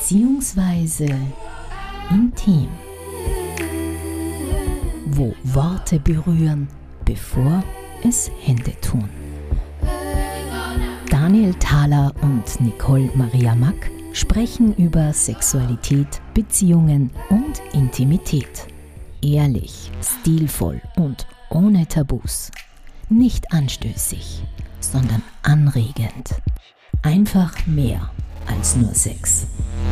beziehungsweise intim, wo Worte berühren, bevor es Hände tun. Daniel Thaler und Nicole Maria Mack sprechen über Sexualität, Beziehungen und Intimität. Ehrlich, stilvoll und ohne Tabus. Nicht anstößig, sondern anregend. Einfach mehr als nur Sex.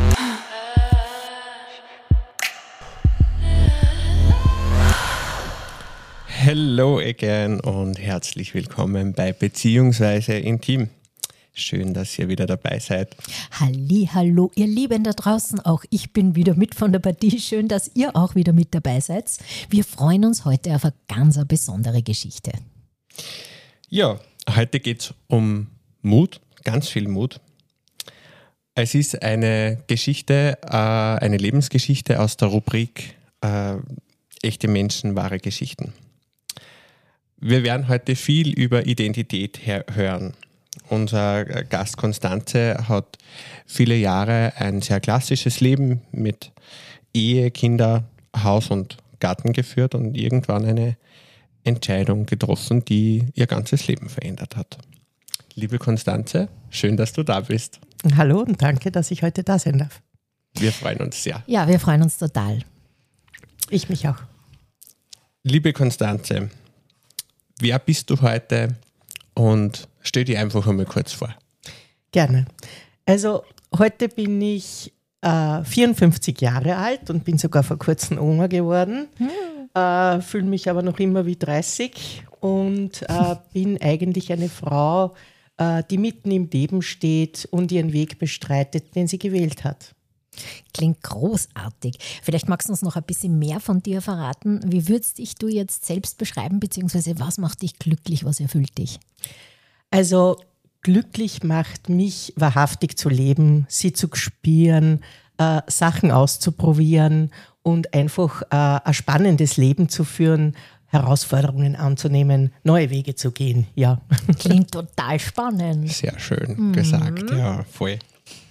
Hello again und herzlich willkommen bei Beziehungsweise Intim. Schön, dass ihr wieder dabei seid. Hallo, ihr Lieben da draußen, auch ich bin wieder mit von der Partie. Schön, dass ihr auch wieder mit dabei seid. Wir freuen uns heute auf eine ganz besondere Geschichte. Ja, heute geht es um Mut, ganz viel Mut. Es ist eine Geschichte, eine Lebensgeschichte aus der Rubrik Echte Menschen, wahre Geschichten. Wir werden heute viel über Identität hören. Unser Gast Konstanze hat viele Jahre ein sehr klassisches Leben mit Ehe, Kinder, Haus und Garten geführt und irgendwann eine Entscheidung getroffen, die ihr ganzes Leben verändert hat. Liebe Konstanze, schön, dass du da bist. Hallo und danke, dass ich heute da sein darf. Wir freuen uns sehr. Ja, wir freuen uns total. Ich mich auch. Liebe Konstanze, wer bist du heute und stell dich einfach einmal kurz vor. Gerne. Also heute bin ich 54 Jahre alt und bin sogar vor kurzem Oma geworden. Fühle mich aber noch immer wie 30 und bin eigentlich eine Frau, die mitten im Leben steht und ihren Weg bestreitet, den sie gewählt hat. Klingt großartig. Vielleicht magst du uns noch ein bisschen mehr von dir verraten. Wie würdest dich du jetzt selbst beschreiben, beziehungsweise was macht dich glücklich, was erfüllt dich? Also glücklich macht mich, wahrhaftig zu leben, sie zu spüren, Sachen auszuprobieren und einfach ein spannendes Leben zu führen, Herausforderungen anzunehmen, neue Wege zu gehen. Ja. Klingt total spannend. Sehr schön gesagt, ja, voll.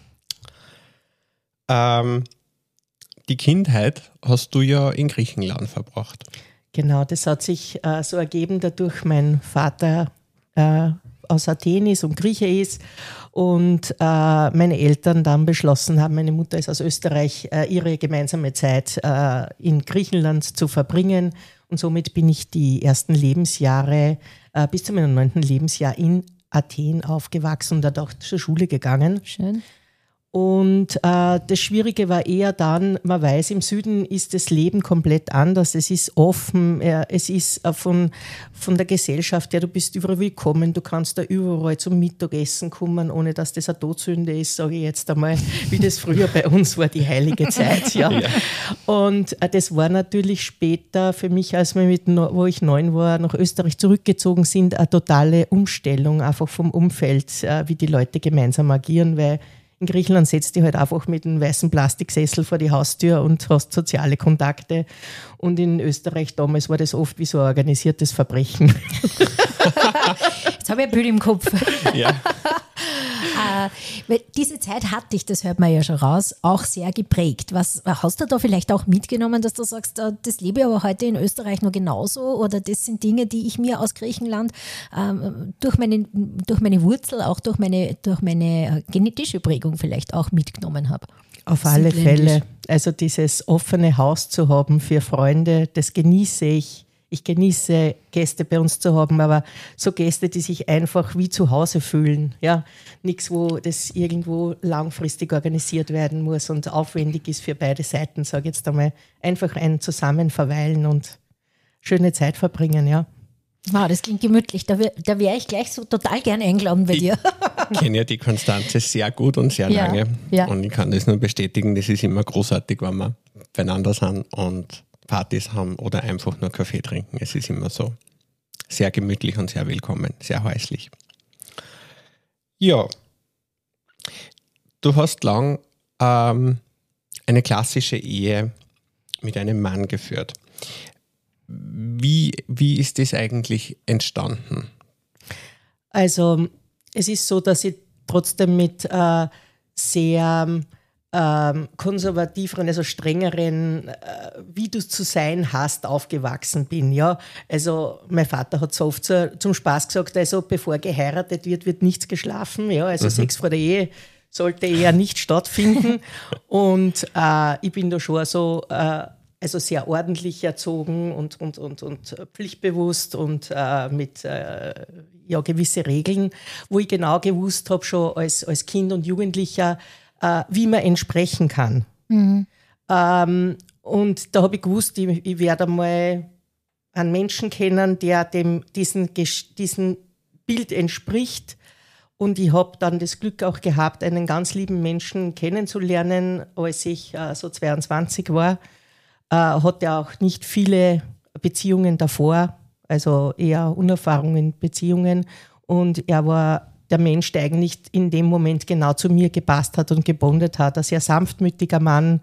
Die Kindheit hast du ja in Griechenland verbracht. Genau, das hat sich so ergeben, dadurch mein Vater aus Athen ist und Grieche ist und meine Eltern dann beschlossen haben, meine Mutter ist aus Österreich, ihre gemeinsame Zeit in Griechenland zu verbringen und somit bin ich die ersten Lebensjahre bis zu meinem 9. Lebensjahr in Athen aufgewachsen und dort auch zur Schule gegangen. Schön. Und das Schwierige war eher dann, man weiß, im Süden ist das Leben komplett anders. Es ist offen, es ist von der Gesellschaft her, du bist überall willkommen, du kannst da überall zum Mittagessen kommen, ohne dass das eine Todsünde ist, sage ich jetzt einmal, wie das früher bei uns war, die heilige Zeit. Ja. Ja. Und das war natürlich später für mich, als wir wo ich 9 war, nach Österreich zurückgezogen sind, eine totale Umstellung einfach vom Umfeld, wie die Leute gemeinsam agieren, weil in Griechenland setzt dich halt einfach mit einem weißen Plastiksessel vor die Haustür und hast soziale Kontakte. Und in Österreich damals war das oft wie so ein organisiertes Verbrechen. Jetzt habe ich ein Bild im Kopf. Ja. Weil diese Zeit hat dich, das hört man ja schon raus, auch sehr geprägt. Was hast du da vielleicht auch mitgenommen, dass du sagst, das lebe ich aber heute in Österreich noch genauso oder das sind Dinge, die ich mir aus Griechenland durch meine Wurzel, auch durch meine genetische Prägung vielleicht auch mitgenommen habe? Auf alle Fälle. Also dieses offene Haus zu haben für Freunde, das genieße ich. Ich genieße, Gäste bei uns zu haben, aber so Gäste, die sich einfach wie zu Hause fühlen. Ja, nichts, wo das irgendwo langfristig organisiert werden muss und aufwendig ist für beide Seiten, sage ich jetzt einmal. Einfach ein Zusammenverweilen und schöne Zeit verbringen, ja. Wow, das klingt gemütlich. Da wäre ich gleich so total gern eingeladen bei dir. Ich kenne ja die Konstanze sehr gut und sehr lange. Ja. Und ich kann das nur bestätigen, das ist immer großartig, wenn wir beieinander sind und Partys haben oder einfach nur Kaffee trinken. Es ist immer so sehr gemütlich und sehr willkommen, sehr häuslich. Ja, du hast lang eine klassische Ehe mit einem Mann geführt. Wie ist das eigentlich entstanden? Also es ist so, dass ich trotzdem mit sehr konservativeren, also strengeren, wie du zu sein hast, aufgewachsen bin. Ja? Also mein Vater hat so oft zum Spaß gesagt, also bevor geheiratet wird nichts geschlafen. Ja? Also Sex vor der Ehe sollte eher nicht stattfinden. Und ich bin da schon so also sehr ordentlich erzogen und pflichtbewusst und mit gewisse Regeln, wo ich genau gewusst habe, schon als Kind und Jugendlicher, wie man entsprechen kann. Und da habe ich gewusst, ich werde einmal einen Menschen kennen, der diesem Bild entspricht. Und ich habe dann das Glück auch gehabt, einen ganz lieben Menschen kennenzulernen, als ich so 22 war. Hatte auch nicht viele Beziehungen davor, also eher Unerfahrung in Beziehungen. Und er war der Mensch, der eigentlich in dem Moment genau zu mir gepasst hat und gebondet hat. Ein sehr sanftmütiger Mann.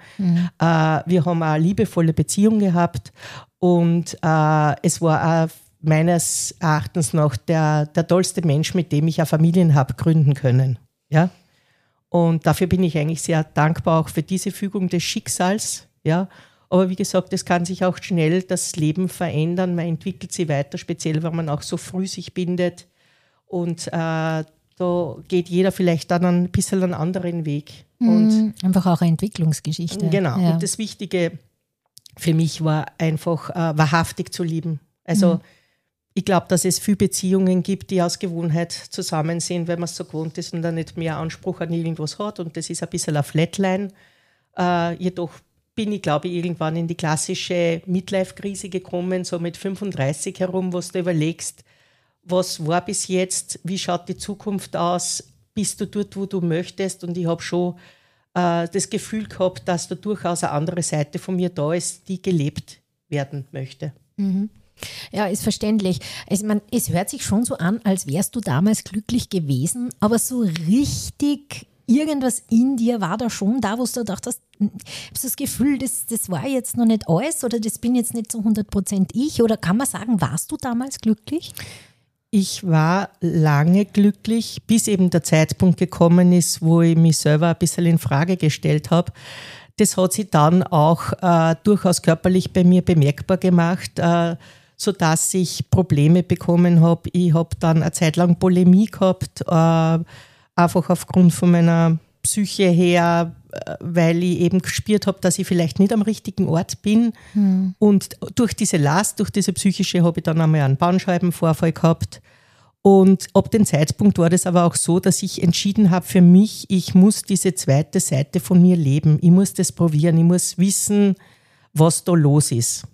Wir haben eine liebevolle Beziehung gehabt und es war auch meines Erachtens noch der tollste Mensch, mit dem ich eine Familie habe gründen können. Ja? Und dafür bin ich eigentlich sehr dankbar auch für diese Fügung des Schicksals. Ja? Aber wie gesagt, es kann sich auch schnell das Leben verändern. Man entwickelt sich weiter, speziell wenn man auch so früh sich bindet. Und da geht jeder vielleicht dann ein bisschen einen anderen Weg. Und einfach auch eine Entwicklungsgeschichte. Genau. Ja. Und das Wichtige für mich war einfach wahrhaftig zu lieben. Also ich glaube, dass es viele Beziehungen gibt, die aus Gewohnheit zusammen sind, weil man es so gewohnt ist und dann nicht mehr Anspruch an irgendwas hat. Und das ist ein bisschen eine Flatline. Jedoch bin ich, glaube ich, irgendwann in die klassische Midlife-Krise gekommen, so mit 35 herum, wo du überlegst, was war bis jetzt, wie schaut die Zukunft aus, bist du dort, wo du möchtest? Und ich habe schon das Gefühl gehabt, dass da durchaus eine andere Seite von mir da ist, die gelebt werden möchte. Ja, ist verständlich. Also, es hört sich schon so an, als wärst du damals glücklich gewesen, aber so richtig irgendwas in dir war da schon da, wo du gedacht hast, ich habe das Gefühl, das war jetzt noch nicht alles oder das bin jetzt nicht so 100% ich, oder kann man sagen, warst du damals glücklich? Ich war lange glücklich, bis eben der Zeitpunkt gekommen ist, wo ich mich selber ein bisschen in Frage gestellt habe. Das hat sich dann auch durchaus körperlich bei mir bemerkbar gemacht, sodass ich Probleme bekommen habe. Ich habe dann eine Zeit lang Bulimie gehabt, einfach aufgrund von meiner Psyche her, weil ich eben gespürt habe, dass ich vielleicht nicht am richtigen Ort bin. Und durch diese Last, durch diese psychische, habe ich dann einmal einen Bandscheibenvorfall gehabt. Und ab dem Zeitpunkt war das aber auch so, dass ich entschieden habe für mich, ich muss diese zweite Seite von mir leben. Ich muss das probieren, ich muss wissen, was da los ist.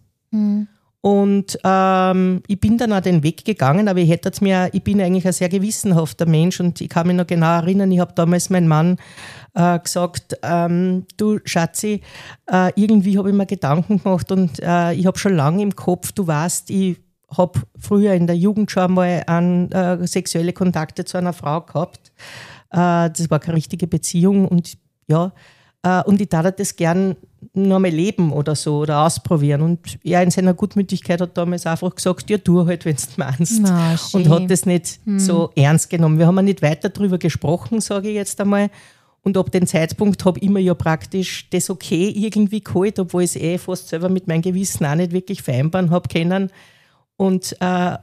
Und ich bin dann auch den Weg gegangen, aber ich bin eigentlich ein sehr gewissenhafter Mensch und ich kann mich noch genau erinnern, ich habe damals meinem Mann gesagt, du Schatzi, irgendwie habe ich mir Gedanken gemacht und ich habe schon lange im Kopf, du weißt, ich habe früher in der Jugend schon mal sexuelle Kontakte zu einer Frau gehabt. Das war keine richtige Beziehung und ja, und ich darf das gern noch mal leben oder so oder ausprobieren. Und er in seiner Gutmütigkeit hat damals einfach gesagt, ja, tu halt, wenn du meinst. Und hat das nicht so ernst genommen. Wir haben ja nicht weiter darüber gesprochen, sage ich jetzt einmal. Und ab dem Zeitpunkt habe ich mir ja praktisch das okay irgendwie geholt, obwohl ich es fast selber mit meinem Gewissen auch nicht wirklich vereinbaren habe können. Und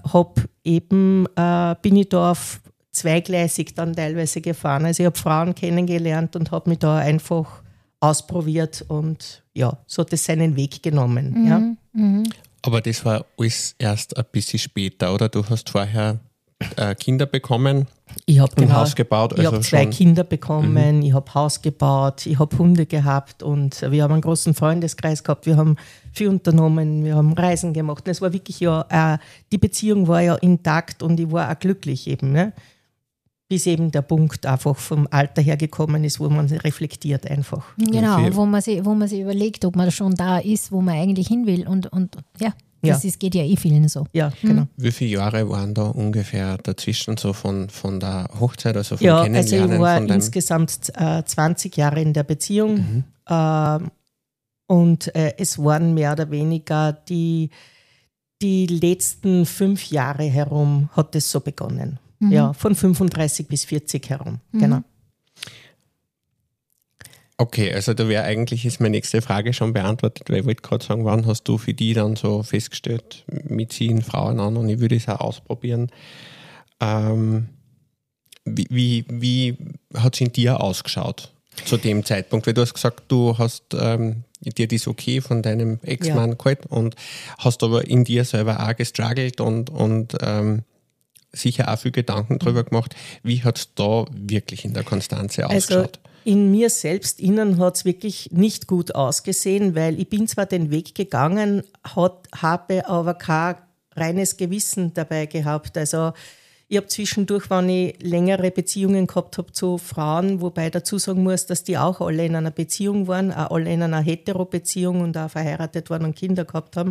bin ich da auf zweigleisig dann teilweise gefahren. Also ich habe Frauen kennengelernt und habe mich da einfach ausprobiert und ja, so hat es seinen Weg genommen. Aber das war alles erst ein bisschen später, oder? Du hast vorher Kinder bekommen und Haus gebaut. Ich habe 2 Kinder bekommen, ich habe Haus gebaut, ich habe Hunde gehabt und wir haben einen großen Freundeskreis gehabt, wir haben viel unternommen, wir haben Reisen gemacht. Und es war wirklich die Beziehung war ja intakt und ich war auch glücklich eben, ne? Bis eben der Punkt einfach vom Alter her gekommen ist, wo man reflektiert einfach. Genau, wo man sich überlegt, ob man schon da ist, wo man eigentlich hin will und ja. Das geht ja vielen so. Ja, genau. Wie viele Jahre waren da ungefähr dazwischen, so von der Hochzeit, also von Kennenlernen? Also ich war insgesamt 20 Jahre in der Beziehung und es waren mehr oder weniger die letzten 5 Jahre herum hat es so begonnen. Ja, von 35 bis 40 herum, genau. Okay, also da wäre eigentlich, ist meine nächste Frage schon beantwortet, weil ich wollte gerade sagen, wann hast du für die dann so festgestellt, wir ziehen Frauen an und ich würde es auch ausprobieren. Wie hat es in dir ausgeschaut zu dem Zeitpunkt? Weil du hast gesagt, du hast dir das okay von deinem Ex-Mann gehalten und hast aber in dir selber auch gestruggelt und sicher auch viel Gedanken drüber gemacht. Wie hat es da wirklich in der Konstanze ausgeschaut? In mir selbst innen hat es wirklich nicht gut ausgesehen, weil ich bin zwar den Weg gegangen, habe aber kein reines Gewissen dabei gehabt. Also ich habe zwischendurch, wenn ich längere Beziehungen gehabt habe zu Frauen, wobei ich dazu sagen muss, dass die auch alle in einer Beziehung waren, auch alle in einer Hetero-Beziehung und auch verheiratet waren und Kinder gehabt haben.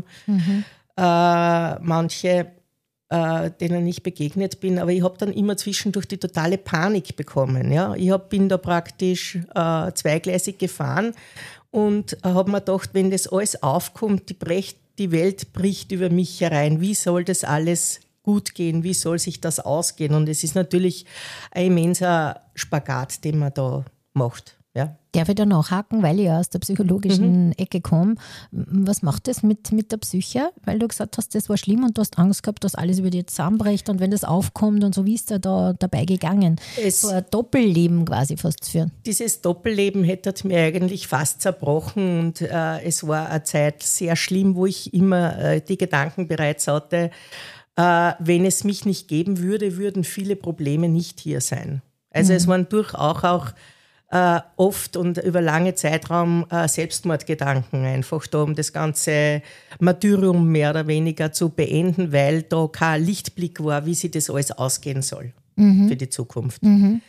Manche denen ich begegnet bin, aber ich habe dann immer zwischendurch die totale Panik bekommen. Ja? Ich bin da praktisch zweigleisig gefahren und habe mir gedacht, wenn das alles aufkommt, die Welt bricht über mich herein. Wie soll das alles gut gehen? Wie soll sich das ausgehen? Und es ist natürlich ein immenser Spagat, den man da macht. Ja. Darf ich da nachhaken, weil ich ja aus der psychologischen Ecke komme. Was macht das mit der Psyche? Weil du gesagt hast, das war schlimm und du hast Angst gehabt, dass alles über dir zusammenbricht und wenn das aufkommt und so, wie ist da dabei gegangen? So ein Doppelleben quasi fast führen. Dieses Doppelleben hätte mir eigentlich fast zerbrochen und es war eine Zeit sehr schlimm, wo ich immer die Gedanken bereits hatte, wenn es mich nicht geben würde, würden viele Probleme nicht hier sein. Also es waren durchaus auch oft und über lange Zeitraum Selbstmordgedanken einfach da, um das ganze Martyrium mehr oder weniger zu beenden, weil da kein Lichtblick war, wie sich das alles ausgehen soll für die Zukunft.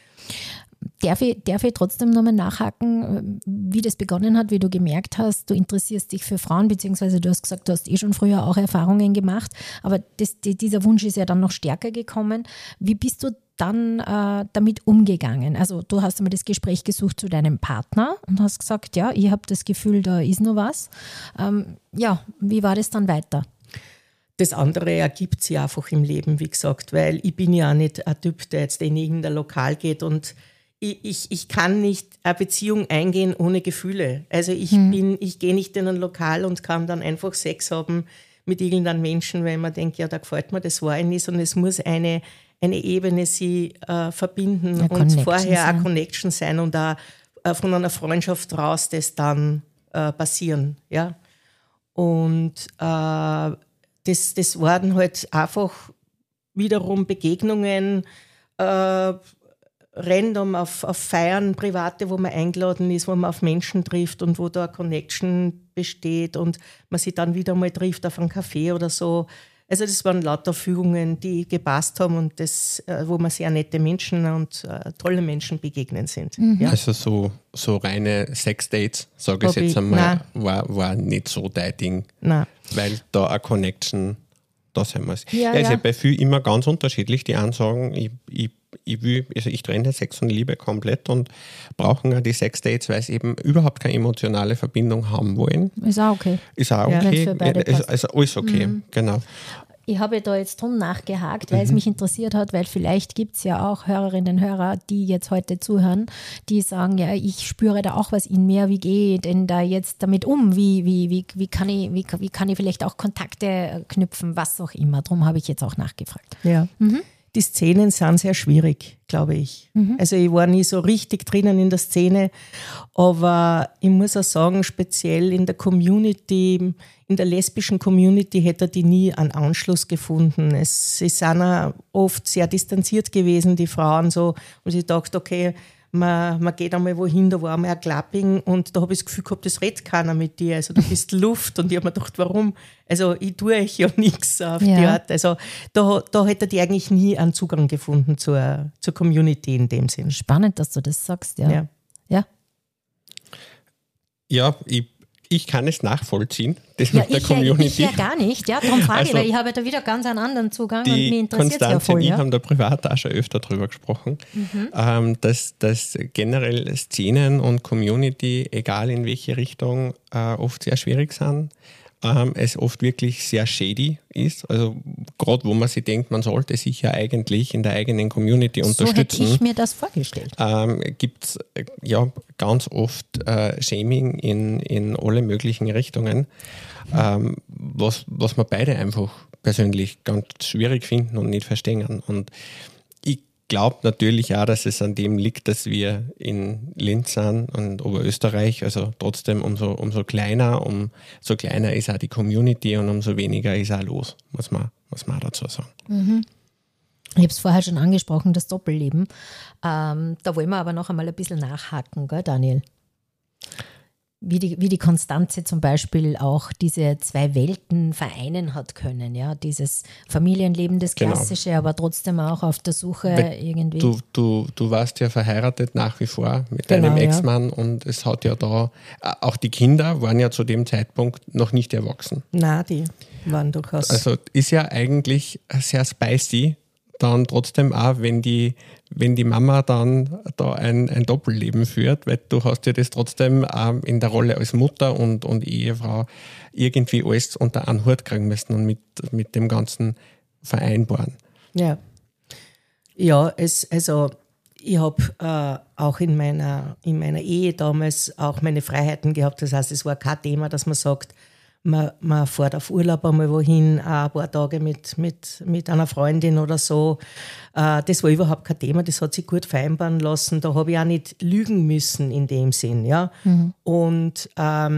Darf ich trotzdem nochmal nachhaken, wie das begonnen hat, wie du gemerkt hast, du interessierst dich für Frauen, beziehungsweise du hast gesagt, du hast schon früher auch Erfahrungen gemacht, aber dieser Wunsch ist ja dann noch stärker gekommen. Wie bist du dann damit umgegangen? Also du hast einmal das Gespräch gesucht zu deinem Partner und hast gesagt, ja, ich habe das Gefühl, da ist noch was. Wie war das dann weiter? Das andere ergibt sich einfach im Leben, wie gesagt, weil ich bin ja nicht ein Typ, der jetzt in irgendein Lokal geht und ich kann nicht eine Beziehung eingehen ohne Gefühle. Also ich gehe nicht in ein Lokal und kann dann einfach Sex haben mit irgendeinem Menschen, weil man denkt, ja, da gefällt mir das Wein nicht, sondern es muss eine Ebene sie verbinden und vorher eine Connection sein und auch von einer Freundschaft raus das dann passieren. Ja? Und das waren halt einfach wiederum Begegnungen, random auf Feiern, private, wo man eingeladen ist, wo man auf Menschen trifft und wo da eine Connection besteht und man sich dann wieder mal trifft auf einen Café oder so. Also das waren lauter Fügungen, die gepasst haben und das, wo man sehr nette Menschen und tolle Menschen begegnen sind. Ja. Also so reine Sexdates, sage ich jetzt einmal, war nicht so dein Ding, weil da eine Connection da sein muss. Ja. Ist ja bei vielen immer ganz unterschiedlich. Die einen sagen, ich trenne Sex und Liebe komplett und brauchen ja die Sexdates, weil sie eben überhaupt keine emotionale Verbindung haben wollen. Ist auch okay. Ist auch okay. Also alles okay, genau. Ich habe da jetzt drum nachgehakt, weil es mich interessiert hat, weil vielleicht gibt es ja auch Hörerinnen und Hörer, die jetzt heute zuhören, die sagen, ja, ich spüre da auch was in mir, wie gehe ich denn da jetzt damit um? Wie kann ich vielleicht auch Kontakte knüpfen, was auch immer. Darum habe ich jetzt auch nachgefragt. Ja. Die Szenen sind sehr schwierig, glaube ich. Also ich war nie so richtig drinnen in der Szene, aber ich muss auch sagen, speziell in der Community, in der lesbischen Community hätte die nie einen Anschluss gefunden. Sie sind auch oft sehr distanziert gewesen, die Frauen so, und ich dachte, okay, man geht einmal wohin, da war einmal ein Clapping und da habe ich das Gefühl gehabt, das redet keiner mit dir, also du bist Luft und ich habe mir gedacht, warum? Also ich tue euch ja nichts auf die Art, also da hätte die eigentlich nie einen Zugang gefunden zur Community in dem Sinn. Spannend, dass du das sagst, ja. Ja, ich kann es nachvollziehen, das mit der Community. Ich ja gar nicht, darum frage ich, weil ich habe da wieder ganz einen anderen Zugang und mich interessiert es ja voll. Und ich haben da privat auch schon öfter drüber gesprochen, dass generell Szenen und Community, egal in welche Richtung, oft sehr schwierig sind, es oft wirklich sehr shady ist. Also gerade wo man sich denkt, man sollte sich ja eigentlich in der eigenen Community unterstützen. So hätte ich mir das vorgestellt. Gibt es ja ganz oft Shaming in alle möglichen Richtungen, was wir beide einfach persönlich ganz schwierig finden und nicht verstehen. Und ich glaube natürlich auch, dass es an dem liegt, dass wir in Linz sind und Oberösterreich, also trotzdem umso kleiner, umso kleiner ist auch die Community und umso weniger ist auch los, muss man dazu sagen. Mhm. Ich habe es vorher schon angesprochen, das Doppelleben. Da wollen wir aber noch einmal ein bisschen nachhaken, gell, Daniel? Wie die Konstanze zum Beispiel auch diese zwei Welten vereinen hat können, ja, dieses Familienleben, das Klassische, aber trotzdem auch auf der Suche irgendwie. Du warst ja verheiratet nach wie vor mit deinem Ex-Mann und es hat ja da, auch die Kinder waren ja zu dem Zeitpunkt noch nicht erwachsen. Nein, die waren durchaus. Also ist ja eigentlich sehr spicy, dann trotzdem auch, wenn die Mama dann da ein Doppelleben führt, weil du hast ja das trotzdem in der Rolle als Mutter und Ehefrau irgendwie alles unter einen Hut kriegen müssen und mit dem Ganzen vereinbaren. Ja, also ich habe auch in meiner Ehe damals auch meine Freiheiten gehabt. Das heißt, es war kein Thema, dass man sagt, man fährt auf Urlaub einmal wohin, ein paar Tage mit einer Freundin oder so. Das war überhaupt kein Thema, das hat sich gut vereinbaren lassen. Da habe ich auch nicht lügen müssen in dem Sinn. Ja? Mhm. Und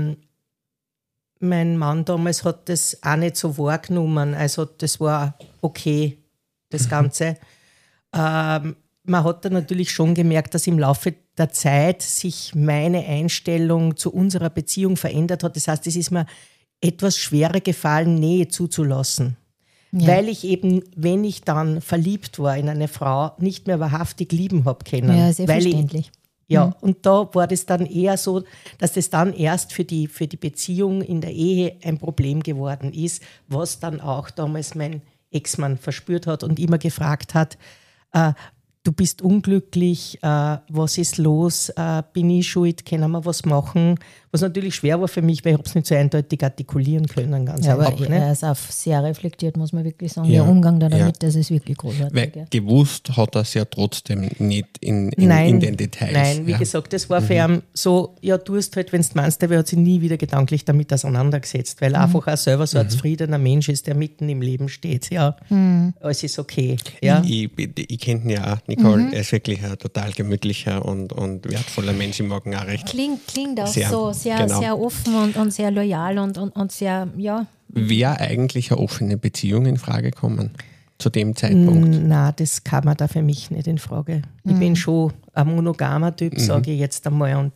mein Mann damals hat das auch nicht so wahrgenommen. Also das war okay, das Ganze. Man hat dann natürlich schon gemerkt, dass im Laufe der Zeit sich meine Einstellung zu unserer Beziehung verändert hat. Das heißt, es ist mir etwas schwerer gefallen, Nähe zuzulassen. Ja. Weil ich eben, wenn ich dann verliebt war in eine Frau, nicht mehr wahrhaftig lieben habe können. Ja, selbstverständlich. Und da war das dann eher so, dass das dann erst für die Beziehung in der Ehe ein Problem geworden ist, was dann auch damals mein Ex-Mann verspürt hat und immer gefragt hat, du bist unglücklich, was ist los, bin ich schuld, können wir was machen? Was natürlich schwer war für mich, weil ich es nicht so eindeutig artikulieren können. Ganz aber er ist auch sehr reflektiert, muss man wirklich sagen. Der Umgang damit, das ist wirklich großartig. Weil gewusst hat er es ja trotzdem nicht in den Details. Nein, wie gesagt, das war für ihn so, ja, du hast halt, wenn du meinst, der hat sich nie wieder gedanklich damit auseinandergesetzt, weil er einfach auch selber so ein zufriedener Mensch ist, der mitten im Leben steht. Ja, alles ist okay. Ja. Ich kenne ihn ja auch, Nicole, er ist wirklich ein total gemütlicher und wertvoller Mensch, ich mag ihn auch recht. Klingt auch sehr offen und sehr loyal und sehr, ja. Wäre eigentlich eine offene Beziehung in Frage kommen zu dem Zeitpunkt? Nein, das kam mir da für mich nicht in Frage. Ich bin schon ein monogamer Typ, sage ich jetzt einmal, und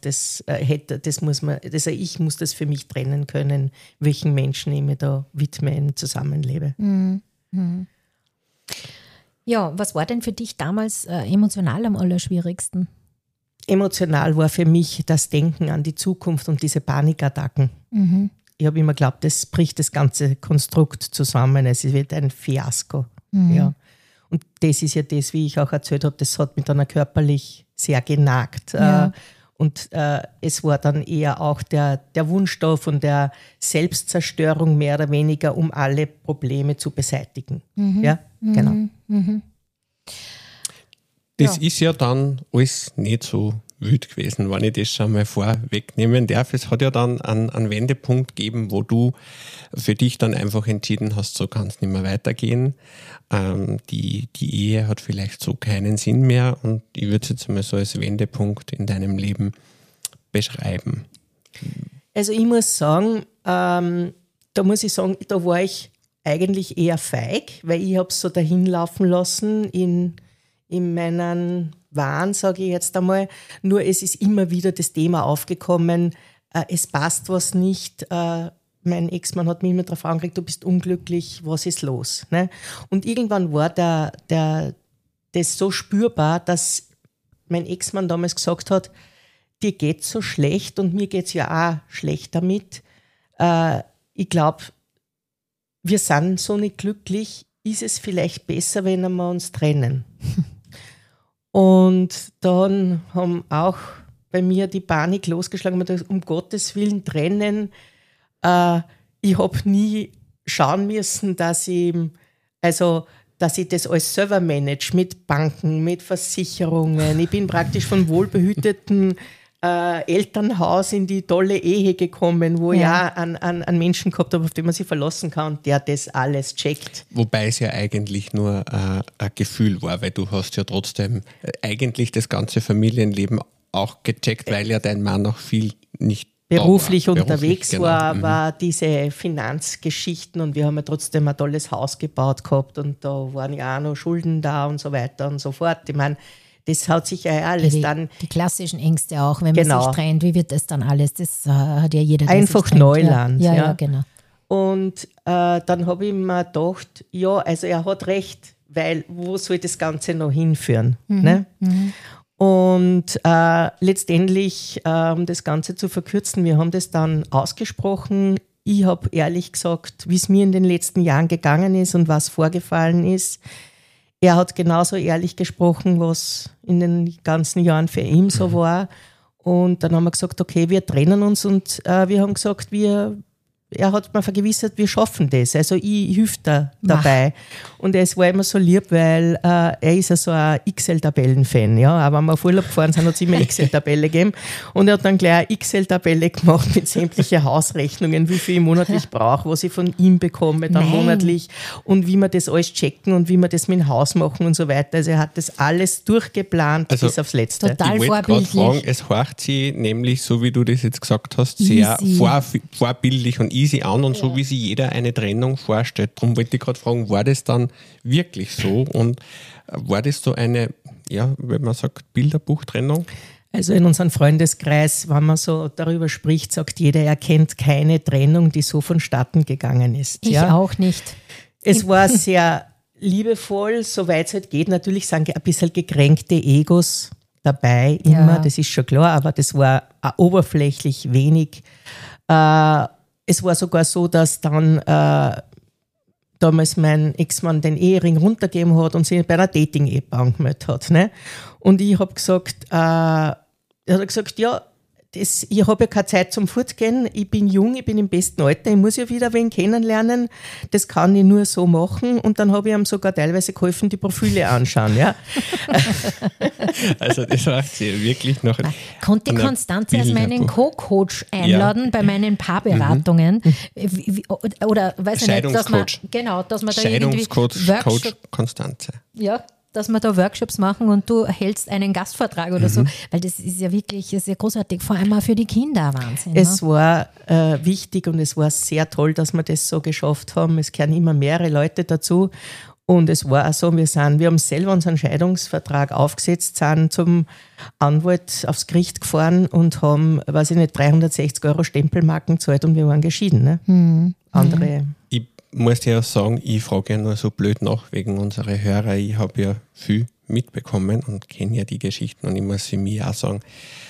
ich muss das für mich trennen können, welchen Menschen ich mir da widme im Zusammenlebe. Ja, was war denn für dich damals emotional am allerschwierigsten? Emotional war für mich das Denken an die Zukunft und diese Panikattacken. Ich habe immer geglaubt, das bricht das ganze Konstrukt zusammen, es wird ein Fiasko. Ja. Und das ist ja das, wie ich auch erzählt habe, das hat mich dann auch körperlich sehr genagt. Ja. Und es war dann eher auch der Wunsch da von der Selbstzerstörung mehr oder weniger, um alle Probleme zu beseitigen. Ja, genau. Das ist ja dann alles nicht so wild gewesen, wenn ich das schon mal vorwegnehmen darf. Es hat ja dann einen Wendepunkt gegeben, wo du für dich dann einfach entschieden hast, so kann es nicht mehr weitergehen. Die Ehe hat vielleicht so keinen Sinn mehr und ich würde es jetzt mal so als Wendepunkt in deinem Leben beschreiben. Also ich muss sagen, da war ich eigentlich eher feig, weil ich habe es so dahin laufen lassen in meinen Wahn, sage ich jetzt einmal. Nur es ist immer wieder das Thema aufgekommen, es passt was nicht. Mein Ex-Mann hat mich immer darauf angekriegt, du bist unglücklich, was ist los? Ne? Und irgendwann war das so spürbar, dass mein Ex-Mann damals gesagt hat, dir geht's so schlecht und mir geht's ja auch schlecht damit. Ich glaube, wir sind so nicht glücklich, ist es vielleicht besser, wenn wir uns trennen. Und dann haben auch bei mir die Panik losgeschlagen, um Gottes Willen trennen. ich habe nie schauen müssen, dass ich das alles selber manage, mit Banken, mit Versicherungen. Ich bin praktisch von wohlbehüteten Elternhaus in die tolle Ehe gekommen, wo ich auch einen Menschen gehabt habe, auf den man sich verlassen kann, der das alles checkt. Wobei es ja eigentlich nur ein Gefühl war, weil du hast ja trotzdem eigentlich das ganze Familienleben auch gecheckt, weil ja dein Mann noch viel nicht beruflich unterwegs genau. war diese Finanzgeschichten und wir haben ja trotzdem ein tolles Haus gebaut gehabt und da waren ja auch noch Schulden da und so weiter und so fort. Ich meine, das hat sich ja alles dann... Die klassischen Ängste auch, wenn man sich trennt, wie wird das dann alles? Das hat ja jeder. Einfach Neuland. Ja, genau. Und dann habe ich mir gedacht, ja, also er hat recht, weil wo soll das Ganze noch hinführen? Ne? Und letztendlich, um das Ganze zu verkürzen, wir haben das dann ausgesprochen. Ich habe ehrlich gesagt, wie es mir in den letzten Jahren gegangen ist und was vorgefallen ist. Er hat genauso ehrlich gesprochen, was in den ganzen Jahren für ihn so war. Und dann haben wir gesagt, okay, wir trennen uns und wir haben gesagt, er hat mir vergewissert, wir schaffen das. Also ich helfe da dabei. Und es war immer so lieb, weil er ist ja so ein XL-Tabellen-Fan. Ja? Aber wenn wir auf Urlaub gefahren sind, hat es immer eine XL-Tabelle gegeben. Und er hat dann gleich eine XL-Tabelle gemacht mit sämtlichen Hausrechnungen, wie viel ich monatlich brauche, was ich von ihm bekomme dann monatlich und wie wir das alles checken und wie wir das mit dem Haus machen und so weiter. Also er hat das alles durchgeplant bis aufs Letzte. Total ich wollte gerade fragen, es horcht sie nämlich, so wie du das jetzt gesagt hast, sehr vorbildlich und easy an und so wie sich jeder eine Trennung vorstellt. Darum wollte ich gerade fragen, war das dann wirklich so und war das so eine, ja, wenn man sagt, Bilderbuchtrennung? Also in unserem Freundeskreis, wenn man so darüber spricht, sagt jeder, er kennt keine Trennung, die so vonstatten gegangen ist. Ich auch nicht. Es war sehr liebevoll, soweit es halt geht. Natürlich sind ein bisschen gekränkte Egos dabei, immer, das ist schon klar, aber das war oberflächlich wenig. Es war sogar so, dass dann damals mein Ex-Mann den Ehering runtergegeben hat und sich bei einer Dating-App angemeldet hat. Ne? Und ich habe gesagt, ja, ich habe ja keine Zeit zum Fortgehen, ich bin jung, ich bin im besten Alter, ich muss ja wieder wen kennenlernen, das kann ich nur so machen und dann habe ich ihm sogar teilweise geholfen, die Profile anschauen. Ja. Also das macht sie wirklich noch. Konnte Konstanze als meinen Co-Coach einladen bei meinen Paarberatungen? Oder weiß ich nicht, dass man da irgendwie Scheidungscoach Konstanze. Ja, dass wir da Workshops machen und du hältst einen Gastvortrag oder so, weil das ist ja wirklich sehr großartig, vor allem auch für die Kinder Wahnsinn. Es war wichtig und es war sehr toll, dass wir das so geschafft haben. Es gehören immer mehrere Leute dazu und es war auch so, wir haben selber unseren Scheidungsvertrag aufgesetzt, sind zum Anwalt aufs Gericht gefahren und haben, 360 € Stempelmarken gezahlt und wir waren geschieden. Ne? Andere... Ich muss dir auch sagen, ich frage ja nur so blöd nach wegen unserer Hörer. Ich habe ja viel mitbekommen und kenne ja die Geschichten und ich muss für mich auch sagen,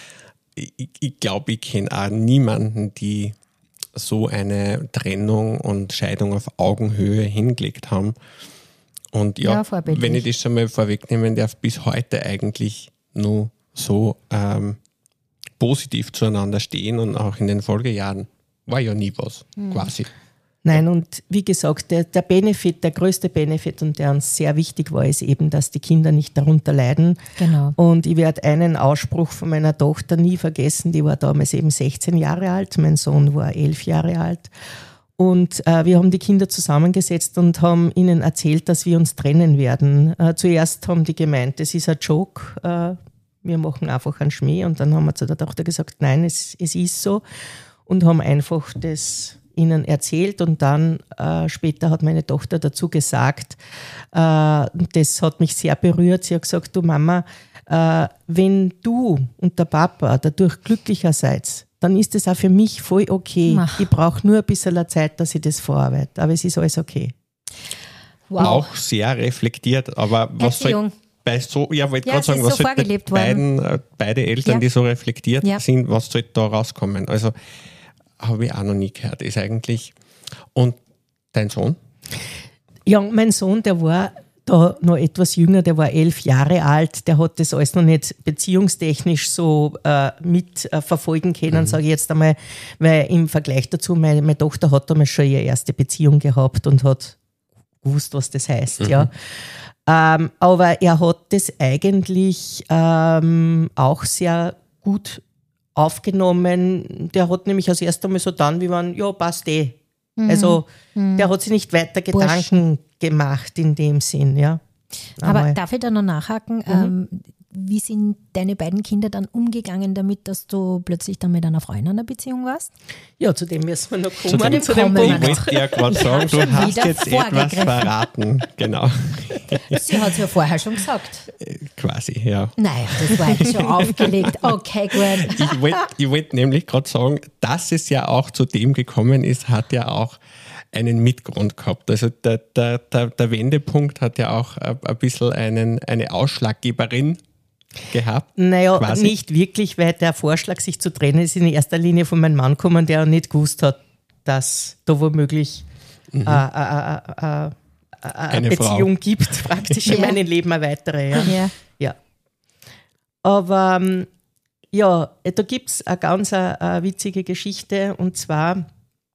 ich glaube, ich kenne auch niemanden, die so eine Trennung und Scheidung auf Augenhöhe hingelegt haben. Und ja wenn ich das schon mal vorwegnehmen darf, bis heute eigentlich nur so positiv zueinander stehen und auch in den Folgejahren war ja nie was, quasi. Nein, und wie gesagt, der Benefit, der größte Benefit und der uns sehr wichtig war, ist eben, dass die Kinder nicht darunter leiden. Genau. Und ich werde einen Ausspruch von meiner Tochter nie vergessen, die war damals eben 16 Jahre alt, mein Sohn war 11 Jahre alt. Und wir haben die Kinder zusammengesetzt und haben ihnen erzählt, dass wir uns trennen werden. Zuerst haben die gemeint, das ist ein Joke, wir machen einfach einen Schmäh. Und dann haben wir zu der Tochter gesagt, nein, es ist so. Und haben einfach das ihnen erzählt und dann später hat meine Tochter dazu gesagt, das hat mich sehr berührt, sie hat gesagt, du Mama, wenn du und der Papa dadurch glücklicher seid, dann ist das auch für mich voll okay. Ich brauche nur ein bisschen Zeit, dass ich das verarbeite, aber es ist alles okay. Wow. Auch sehr reflektiert, aber was soll bei so, wollte gerade sagen, was so soll beide Eltern, die so reflektiert sind, was soll da rauskommen? Also habe ich auch noch nie gehört, ist eigentlich. Und dein Sohn? Ja, mein Sohn, der war da noch etwas jünger, der war 11 Jahre alt, der hat das alles noch nicht beziehungstechnisch so mitverfolgen können, sage ich jetzt einmal, weil im Vergleich dazu, meine Tochter hat damals schon ihre erste Beziehung gehabt und hat gewusst, was das heißt, ja. Aber er hat das eigentlich auch sehr gut aufgenommen. Der hat nämlich als erstes Mal so dann, wie man, ja, passt eh. Also der hat sich nicht weiter Gedanken gemacht in dem Sinn, ja. Aber darf ich da noch nachhaken? Wie sind deine beiden Kinder dann umgegangen damit, dass du plötzlich dann mit einer Frau in einer Beziehung warst? Ja, zu dem müssen wir noch kommen. Zu dem Punkt. Ich wollte ja gerade sagen, du hast jetzt etwas verraten. Genau. Sie hat es ja vorher schon gesagt. Quasi, ja. Naja, das war eigentlich schon aufgelegt. Okay, gut. Ich wollte nämlich gerade sagen, dass es ja auch zu dem gekommen ist, hat ja auch einen Mitgrund gehabt. Also der Wendepunkt hat ja auch ein bisschen eine Ausschlaggeberin gehabt. Naja, quasi. Nicht wirklich, weil der Vorschlag, sich zu trennen, ist in erster Linie von meinem Mann gekommen, der nicht gewusst hat, dass da womöglich eine Beziehung Frau gibt, praktisch in meinem Leben eine weitere. Ja. Aber da gibt es eine ganz witzige Geschichte, und zwar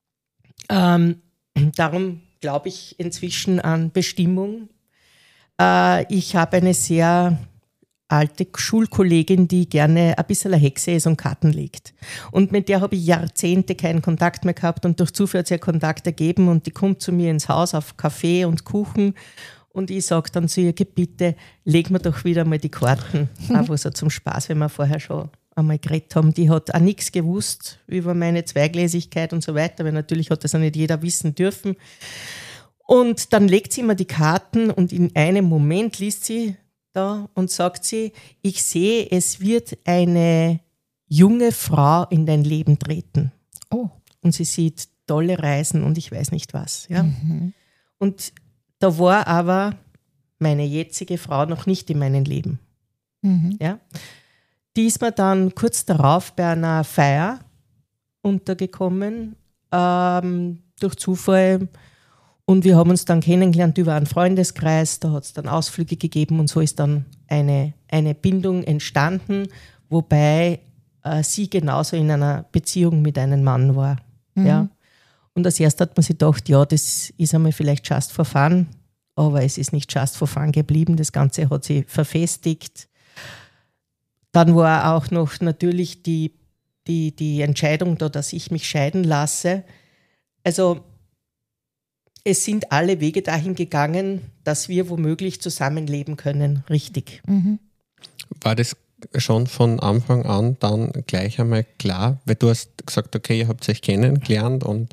darum glaube ich inzwischen an Bestimmung. Ich habe eine sehr alte Schulkollegin, die gerne ein bisschen eine Hexe ist und Karten legt. Und mit der habe ich Jahrzehnte keinen Kontakt mehr gehabt, und durch Zufall hat sie einen Kontakt ergeben, und die kommt zu mir ins Haus auf Kaffee und Kuchen, und ich sage dann zu ihr, bitte, leg mir doch wieder mal die Karten. Einfach so zum Spaß, wenn wir vorher schon einmal geredet haben. Die hat auch nichts gewusst über meine Zweigläsigkeit und so weiter, weil natürlich hat das auch nicht jeder wissen dürfen. Und dann legt sie mir die Karten, und in einem Moment liest sie da und sagt sie, ich sehe, es wird eine junge Frau in dein Leben treten. Oh. Und sie sieht tolle Reisen und ich weiß nicht was. Ja? Und da war aber meine jetzige Frau noch nicht in meinem Leben. Ja? Die ist mir dann kurz darauf bei einer Feier untergekommen, durch Zufall. Und wir haben uns dann kennengelernt über einen Freundeskreis, da hat es dann Ausflüge gegeben, und so ist dann eine Bindung entstanden, wobei sie genauso in einer Beziehung mit einem Mann war. Ja. Und als erstes hat man sich gedacht, ja, das ist einmal vielleicht just for fun, aber es ist nicht just for fun geblieben, das Ganze hat sich verfestigt. Dann war auch noch natürlich die Entscheidung da, dass ich mich scheiden lasse. Also es sind alle Wege dahin gegangen, dass wir womöglich zusammenleben können, richtig. War das schon von Anfang an dann gleich einmal klar? Weil du hast gesagt, okay, ihr habt euch kennengelernt, und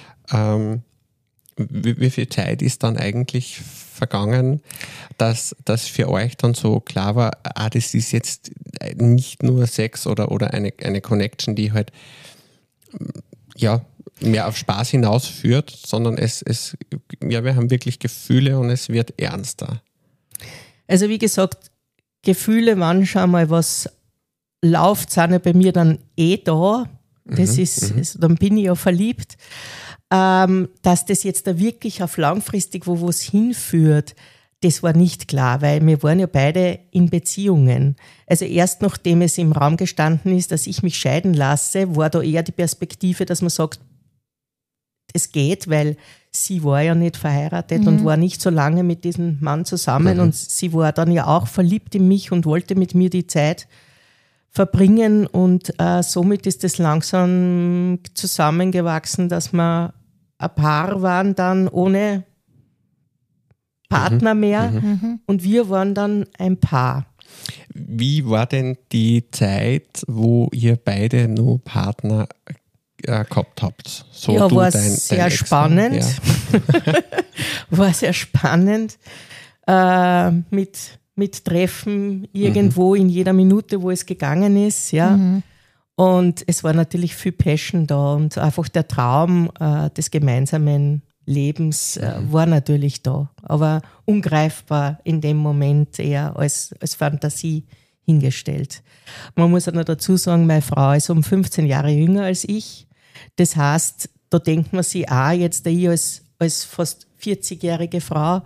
wie viel Zeit ist dann eigentlich vergangen, dass für euch dann so klar war, das ist jetzt nicht nur Sex oder eine Connection, die halt mehr auf Spaß hinausführt, sondern wir haben wirklich Gefühle und es wird ernster. Also wie gesagt, Gefühle, wann schon mal was läuft, sind ja bei mir dann da. Das ist, dann bin ich ja verliebt. Dass das jetzt da wirklich auf langfristig wo was hinführt, das war nicht klar, weil wir waren ja beide in Beziehungen. Also erst nachdem es im Raum gestanden ist, dass ich mich scheiden lasse, war da eher die Perspektive, dass man sagt, es geht, weil sie war ja nicht verheiratet und war nicht so lange mit diesem Mann zusammen, und sie war dann ja auch verliebt in mich und wollte mit mir die Zeit verbringen, und somit ist es langsam zusammengewachsen, dass wir ein Paar waren dann ohne Partner mehr, und wir waren dann ein Paar. Wie war denn die Zeit, wo ihr beide nur Partner gehabt habt? So, ja, du, war dein sehr Ex-Mann, spannend. ja. War sehr spannend. Mit Treffen irgendwo in jeder Minute, wo es gegangen ist. Ja. Und es war natürlich viel Passion da, und einfach der Traum des gemeinsamen Lebens war natürlich da, aber ungreifbar in dem Moment eher als Fantasie hingestellt. Man muss auch noch dazu sagen, meine Frau ist um 15 Jahre jünger als ich. Das heißt, da denkt man sich auch jetzt, ich als fast 40-jährige Frau.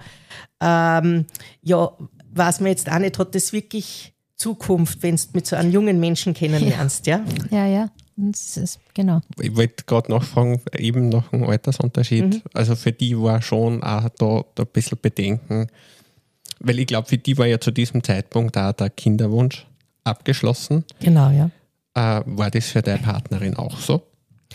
Weiß man jetzt auch nicht, hat das wirklich Zukunft, wenn du mit so einem jungen Menschen kennenlernst, ja? Ja. Das ist, genau. Ich wollte gerade nachfragen, eben nach dem Altersunterschied. Also für die war schon auch da ein bisschen Bedenken, weil ich glaube, für die war ja zu diesem Zeitpunkt auch der Kinderwunsch abgeschlossen. Genau, ja. War das für deine Partnerin auch so?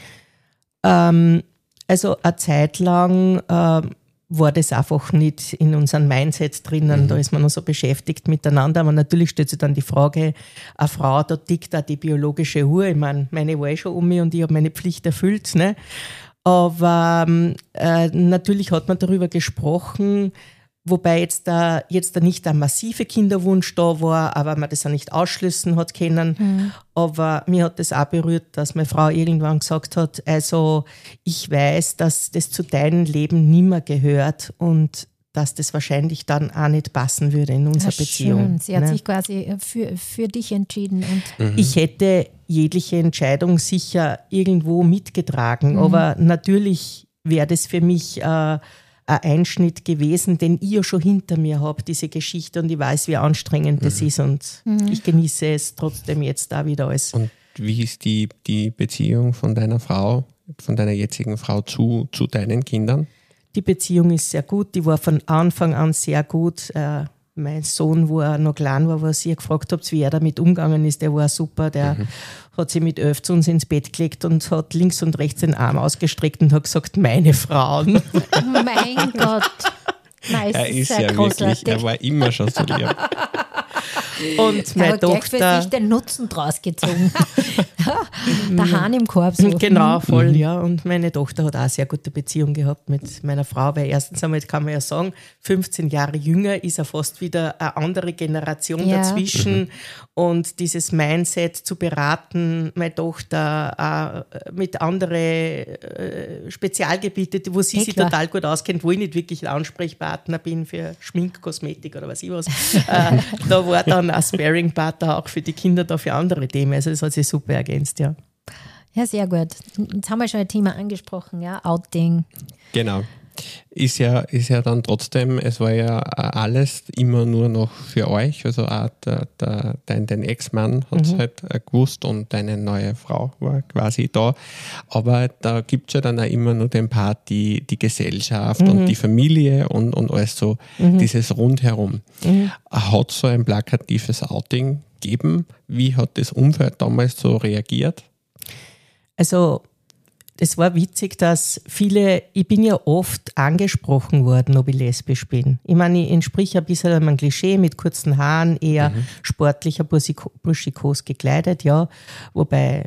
Also eine Zeit lang war das einfach nicht in unserem Mindset drinnen. Da ist man noch so beschäftigt miteinander. Aber natürlich stellt sich dann die Frage, eine Frau, da tickt auch die biologische Uhr. Ich meine, meine war schon um mich und ich habe meine Pflicht erfüllt. Ne? Aber natürlich hat man darüber gesprochen, wobei jetzt da nicht ein massiver Kinderwunsch da war, aber man das auch nicht ausschließen hat können. Aber mir hat das auch berührt, dass meine Frau irgendwann gesagt hat, also ich weiß, dass das zu deinem Leben nimmer gehört und dass das wahrscheinlich dann auch nicht passen würde in unserer Beziehung. Schön. Sie hat sich quasi für dich entschieden. Und Ich hätte jegliche Entscheidung sicher irgendwo mitgetragen, aber natürlich wäre das für mich ein Einschnitt gewesen, den ich ja schon hinter mir habe, diese Geschichte, und ich weiß, wie anstrengend das ist und ich genieße es trotzdem jetzt da wieder alles. Und wie ist die Beziehung von deiner Frau, von deiner jetzigen Frau zu deinen Kindern? Die Beziehung ist sehr gut, die war von Anfang an sehr gut. Mein Sohn, wo er noch klein war, was ihr gefragt habt, wie er damit umgegangen ist, der war super, der hat sich mit 11 zu uns ins Bett gelegt und hat links und rechts den Arm ausgestreckt und hat gesagt, meine Frauen. mein Gott. Nice, Er ist sehr ja großartig. wirklich, er war immer schon so lieb. Und meine Aber gleich für Tochter... sich den Nutzen draus gezogen. Der Hahn im Korb. So. Genau, voll, ja. Und meine Tochter hat auch eine sehr gute Beziehung gehabt mit meiner Frau, weil erstens einmal kann man ja sagen, 15 Jahre jünger ist ja fast wieder eine andere Generation dazwischen. Und dieses Mindset zu beraten, meine Tochter auch mit anderen Spezialgebieten, wo sie sich total gut auskennt, wo ich nicht wirklich ein Ansprechpartner bin für Schminkkosmetik oder was ich was. Da war dann ein Sparing-Partner auch für die Kinder da für andere Themen. Also das hat sich super ergänzt, ja. Ja, sehr gut. Jetzt haben wir schon ein Thema angesprochen, ja, Outing. Genau. Ist ja dann trotzdem, es war ja alles immer nur noch für euch, also auch dein Ex-Mann hat es halt gewusst und deine neue Frau war quasi da, aber da gibt es ja dann auch immer nur den Part, die Gesellschaft und die Familie und alles so, dieses Rundherum. Hat es so ein plakatives Outing gegeben? Wie hat das Umfeld damals so reagiert? Also es war witzig, dass ich bin ja oft angesprochen worden, ob ich lesbisch bin. Ich meine, ich entspreche ein bisschen einem Klischee mit kurzen Haaren, eher sportlicher, buschikos gekleidet, ja. Wobei,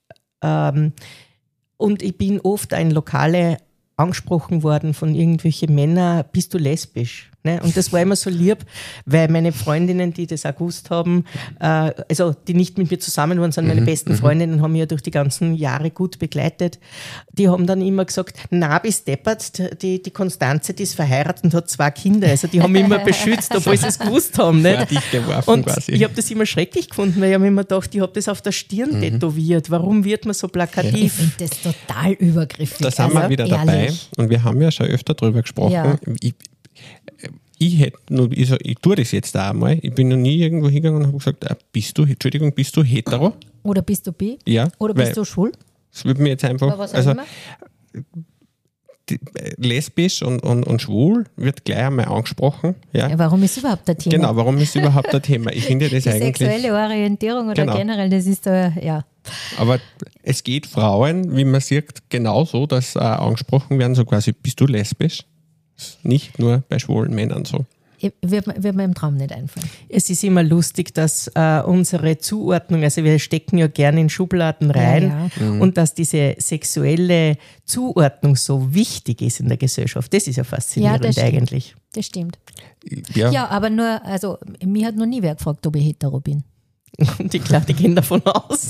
und ich bin oft in Lokale angesprochen worden von irgendwelchen Männern, bist du lesbisch? Ne? Und das war immer so lieb, weil meine Freundinnen, die das auch gewusst haben, also die nicht mit mir zusammen waren, sondern meine besten Freundinnen haben mich ja durch die ganzen Jahre gut begleitet, die haben dann immer gesagt, na, bist deppert, die Konstanze, die ist verheiratet und hat 2 Kinder. Also die haben mich immer beschützt, obwohl sie es gewusst haben. Nicht? Vor dich geworfen und quasi. ich habe das immer schrecklich gefunden, weil ich habe immer gedacht, ich habe das auf der Stirn tätowiert. Warum wird man so plakativ? Ich finde das total übergriffig. Da sind wir wieder dabei und wir haben ja schon öfter drüber gesprochen. Ja. Ich tue das jetzt auch einmal. Ich bin noch nie irgendwo hingegangen und habe gesagt, bist du hetero? Oder bist du bi? Ja. Oder bist du schwul? Das würde mir jetzt einfach, Oder was auch immer? Lesbisch und schwul wird gleich einmal angesprochen. Ja. Ja, warum ist überhaupt ein Thema? Genau, warum ist überhaupt ein Thema? Ich finde das die eigentlich. Sexuelle Orientierung oder generell, das ist da, ja. Aber es geht Frauen, wie man sieht, genauso, dass angesprochen werden, so quasi, bist du lesbisch? Nicht nur bei schwulen Männern so. Wird mir im Traum nicht einfallen. Es ist immer lustig, dass unsere Zuordnung, also wir stecken ja gerne in Schubladen rein und dass diese sexuelle Zuordnung so wichtig ist in der Gesellschaft. Das ist ja faszinierend das stimmt. eigentlich. Das stimmt. Ja. Ja, aber nur, also mir hat noch nie wer gefragt, ob ich hetero bin. Und ich glaube, die gehen davon aus.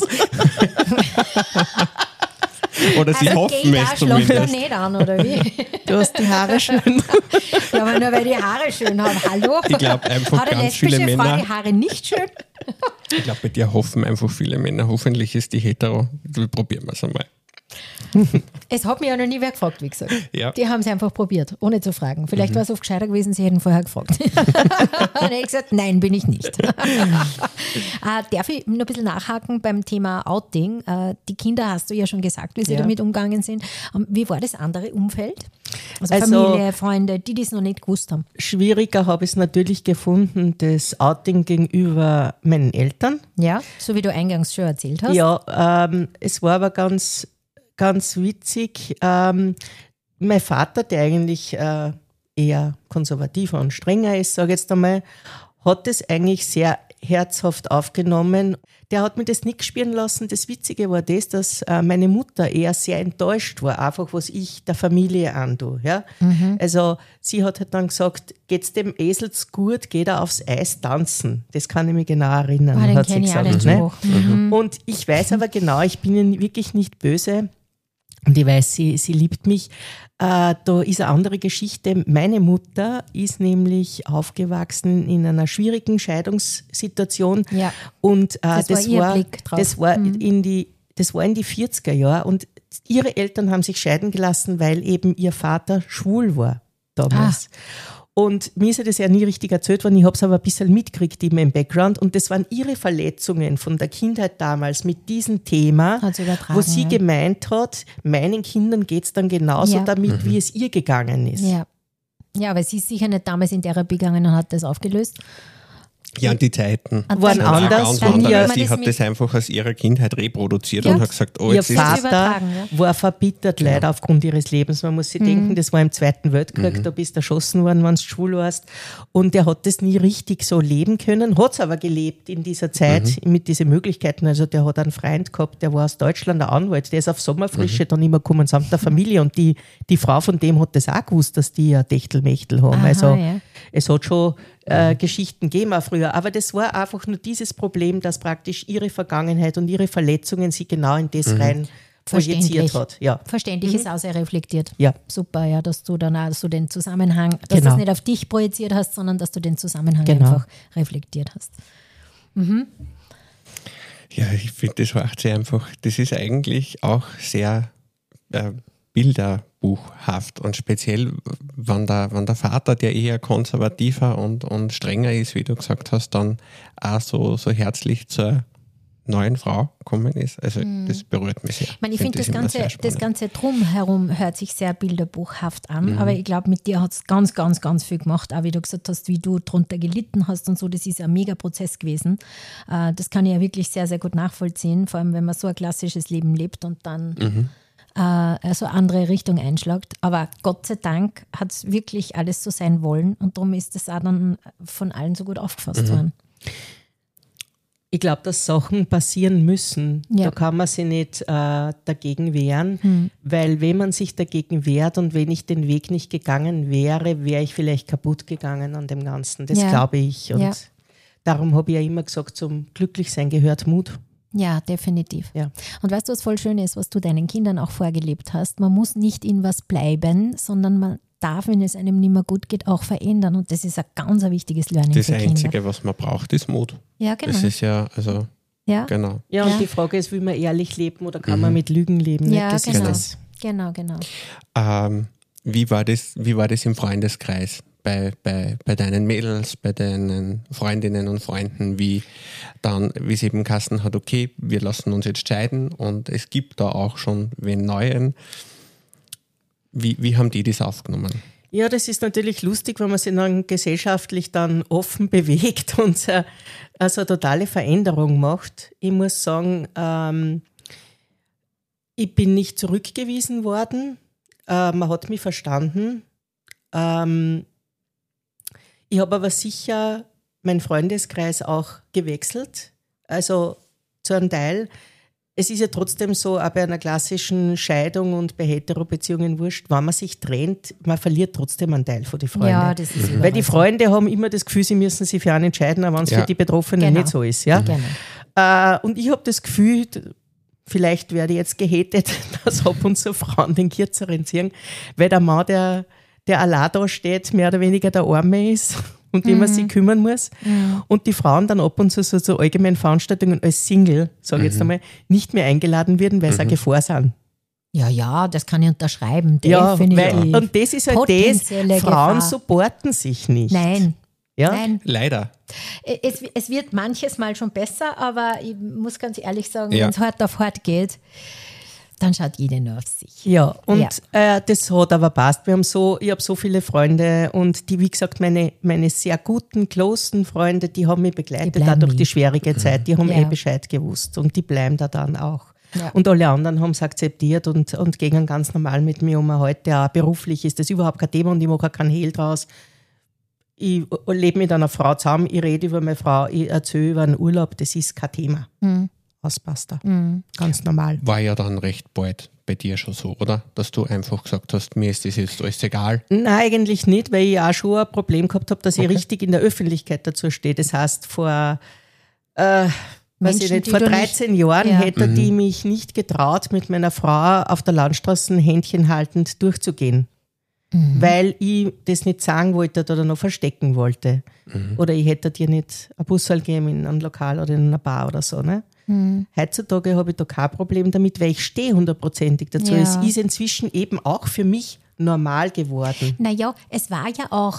Oder sie hoffen es zumindest. zumindest. Nicht an, oder wie? Du hast die Haare schön. Ja, aber nur weil die Haare schön haben. Hallo? Ich glaube einfach Hat eine ganz viele lesbische Frau Männer. die Haare nicht schön? Ich glaube, bei dir hoffen einfach viele Männer. Hoffentlich ist die hetero. Probieren wir es einmal. Es hat mich ja noch nie wer gefragt, wie gesagt. Ja. Die haben es einfach probiert, ohne zu fragen. Vielleicht war es oft gescheiter gewesen, sie hätten vorher gefragt. Dann hätte ich gesagt, nein, bin ich nicht. Darf ich noch ein bisschen nachhaken beim Thema Outing? Die Kinder hast du ja schon gesagt, wie sie damit umgegangen sind. Wie war das andere Umfeld? Also Familie, Freunde, die es noch nicht gewusst haben. Schwieriger habe ich es natürlich gefunden, das Outing gegenüber meinen Eltern. Ja, so wie du eingangs schon erzählt hast. Ja, es war aber ganz witzig. Mein Vater, der eigentlich eher konservativer und strenger ist, sage ich jetzt einmal, hat es eigentlich sehr herzhaft aufgenommen. Der hat mir das nicht spüren lassen. Das Witzige war das, dass meine Mutter eher sehr enttäuscht war, einfach was ich der Familie antue. Ja? Also sie hat halt dann gesagt, geht's dem Esel gut, geht er aufs Eis tanzen. Das kann ich mich genau erinnern. Den hat sie kenne ich auch gesagt, den ne? Spruch. Und ich weiß aber genau, ich bin ihnen wirklich nicht böse. Und ich weiß, sie liebt mich. Da ist eine andere Geschichte. Meine Mutter ist nämlich aufgewachsen in einer schwierigen Scheidungssituation. Ja. Und Das war ihr Blick drauf. das war in die 40er Jahre. Und ihre Eltern haben sich scheiden gelassen, weil eben ihr Vater schwul war damals. Und mir ist das ja nie richtig erzählt worden, ich habe es aber ein bisschen mitgekriegt eben im Background und das waren ihre Verletzungen von der Kindheit damals mit diesem Thema, wo sie gemeint hat, meinen Kindern geht es dann genauso damit, wie es ihr gegangen ist. Ja, aber sie ist sicher nicht damals in Therapie gegangen und hat das aufgelöst. Ja, die Zeiten waren anders. Sie hat das einfach aus ihrer Kindheit reproduziert und hat gesagt, oh, jetzt ihr Vater war verbittert leider aufgrund ihres Lebens. Man muss sich denken, das war im Zweiten Weltkrieg, da bist du erschossen worden, wenn du schwul warst. Und er hat das nie richtig so leben können, hat es aber gelebt in dieser Zeit mit diesen Möglichkeiten. Also der hat einen Freund gehabt, der war aus Deutschland, ein Anwalt, der ist auf Sommerfrische dann immer gekommen samt der Familie und die Frau von dem hat das auch gewusst, dass die ein Techtelmechtel haben. Es hat schon Geschichten gegeben auch früher, aber das war einfach nur dieses Problem, dass praktisch ihre Vergangenheit und ihre Verletzungen sie genau in das rein projiziert hat. Ja. Verständlich ist auch sehr reflektiert. Ja. Super, ja, dass du dann auch so den Zusammenhang, dass du es nicht auf dich projiziert hast, sondern dass du den Zusammenhang einfach reflektiert hast. Ja, ich finde, das macht sie einfach, das ist eigentlich auch sehr bilderbuchhaft und speziell, wenn der Vater, der eher konservativer und strenger ist, wie du gesagt hast, dann auch so herzlich zur neuen Frau gekommen ist. Also das berührt mich sehr. Ich finde, das Ganze drumherum hört sich sehr bilderbuchhaft an, aber ich glaube, mit dir hat es ganz, ganz, ganz viel gemacht, auch wie du gesagt hast, wie du drunter gelitten hast und so, das ist ein mega Prozess gewesen. Das kann ich ja wirklich sehr, sehr gut nachvollziehen, vor allem, wenn man so ein klassisches Leben lebt und dann also andere Richtung einschlägt. Aber Gott sei Dank hat es wirklich alles so sein wollen und darum ist das auch dann von allen so gut aufgefasst worden. Ich glaube, dass Sachen passieren müssen. Da kann man sich nicht dagegen wehren, weil wenn man sich dagegen wehrt und wenn ich den Weg nicht gegangen wäre, wäre ich vielleicht kaputt gegangen an dem Ganzen. Das glaube ich. Und darum habe ich ja immer gesagt, zum Glücklichsein gehört Mut. Ja, definitiv. Ja. Und weißt du, was voll schön ist, was du deinen Kindern auch vorgelebt hast? Man muss nicht in was bleiben, sondern man darf, wenn es einem nicht mehr gut geht, auch verändern. Und das ist ein ganz wichtiges Learning für Kinder. Das Einzige, was man braucht, ist Mut. Ja, genau. Das ist genau. Ja, und die Frage ist, will man ehrlich leben oder kann man mit Lügen leben? Ja, das genau. ist das. Genau. Wie war das im Freundeskreis? Bei deinen Mädels, bei deinen Freundinnen und Freunden, wie es eben Kasten hat, okay, wir lassen uns jetzt scheiden und es gibt da auch schon wen Neuen. Wie haben die das aufgenommen? Ja, das ist natürlich lustig, wenn man sich dann gesellschaftlich dann offen bewegt und also eine totale Veränderung macht. Ich muss sagen, ich bin nicht zurückgewiesen worden. Man hat mich verstanden. Ich habe aber sicher meinen Freundeskreis auch gewechselt, also zu einem Teil. Es ist ja trotzdem so, auch bei einer klassischen Scheidung und bei Hetero-Beziehungen wurscht, wenn man sich trennt, man verliert trotzdem einen Teil von den Freunden. Ja, das ist weil die Freunde haben immer das Gefühl, sie müssen sich für einen entscheiden, aber wenn es für die Betroffenen nicht so ist. Ja? Genau. Und ich habe das Gefühl, vielleicht werde ich jetzt gehatet, dass ab und zu Frauen den Kürzeren ziehen, weil der Mann, der allein da steht, mehr oder weniger der Arme ist und dem man sich kümmern muss. Und die Frauen dann ab und zu so allgemeinen Veranstaltungen als Single, sage ich jetzt einmal, nicht mehr eingeladen werden, weil sie eine Gefahr sind. Ja, das kann ich unterschreiben. Ja, definitiv. und das ist halt Potenzielle das, Frauen Gefahr. supporten sich nicht. Nein. Ja? Nein. Leider. Es wird manches Mal schon besser, aber ich muss ganz ehrlich sagen, Ja. wenn es hart auf hart geht, dann schaut jeder nur auf sich. Ja, und das hat aber passt. Ich habe so viele Freunde und die, wie gesagt, meine sehr guten, closen Freunde, die haben mich begleitet, auch durch die schwierige Zeit. Die haben Bescheid gewusst und die bleiben da dann auch. Ja. Und alle anderen haben es akzeptiert und gehen ganz normal mit mir um. Heute auch beruflich ist das überhaupt kein Thema und ich mache auch keinen Hehl draus. Ich lebe mit einer Frau zusammen, ich rede über meine Frau, ich erzähle über einen Urlaub, das ist kein Thema. Auspasst da. Ganz normal. War ja dann recht bald bei dir schon so, oder? Dass du einfach gesagt hast, mir ist das jetzt alles egal. Nein, eigentlich nicht, weil ich auch schon ein Problem gehabt habe, dass ich richtig in der Öffentlichkeit dazu stehe. Das heißt, vor Menschen, vor 13 Jahren hätte die mich nicht getraut, mit meiner Frau auf der Landstraße Händchen haltend durchzugehen. Weil ich das nicht sagen wollte oder noch verstecken wollte. Oder ich hätte dir nicht ein Bussal gegeben in einem Lokal oder in einer Bar oder so. Ne? Heutzutage habe ich da kein Problem damit, weil ich stehe 100%ig dazu. Ja. Es ist inzwischen eben auch für mich normal geworden. Naja, es war ja auch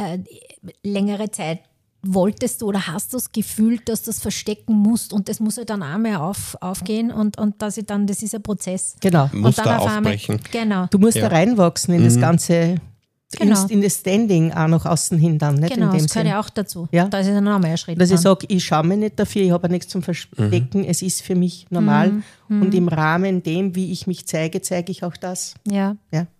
längere Zeit, wolltest du oder hast du das Gefühl, dass du das verstecken musst und das muss ja dann auch mehr aufgehen und das ist ein Prozess. Genau. Musst und da dann auf einmal, aufbrechen. genau. Du musst da reinwachsen in das Ganze, Genau. in das Standing auch nach außen hin dann. Nicht Genau, in dem das gehört Sinn. ja auch dazu. Ja. Da ist ja noch mehr Schritt. Dass ich dran. sage, ich schaue mich nicht dafür, ich habe auch nichts zum Verstecken, es ist für mich normal und im Rahmen dem, wie ich mich zeige, zeige ich auch das. Ja. Ja.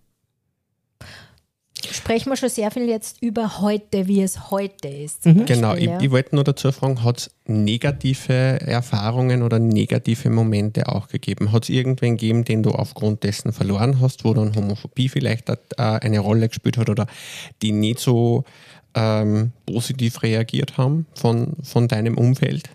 Sprechen wir schon sehr viel jetzt über heute, wie es heute ist. Genau, ja. ich wollte nur dazu fragen, hat es negative Erfahrungen oder negative Momente auch gegeben? Hat es irgendwen gegeben, den du aufgrund dessen verloren hast, wo dann Homophobie vielleicht eine Rolle gespielt hat oder die nicht so positiv reagiert haben von deinem Umfeld?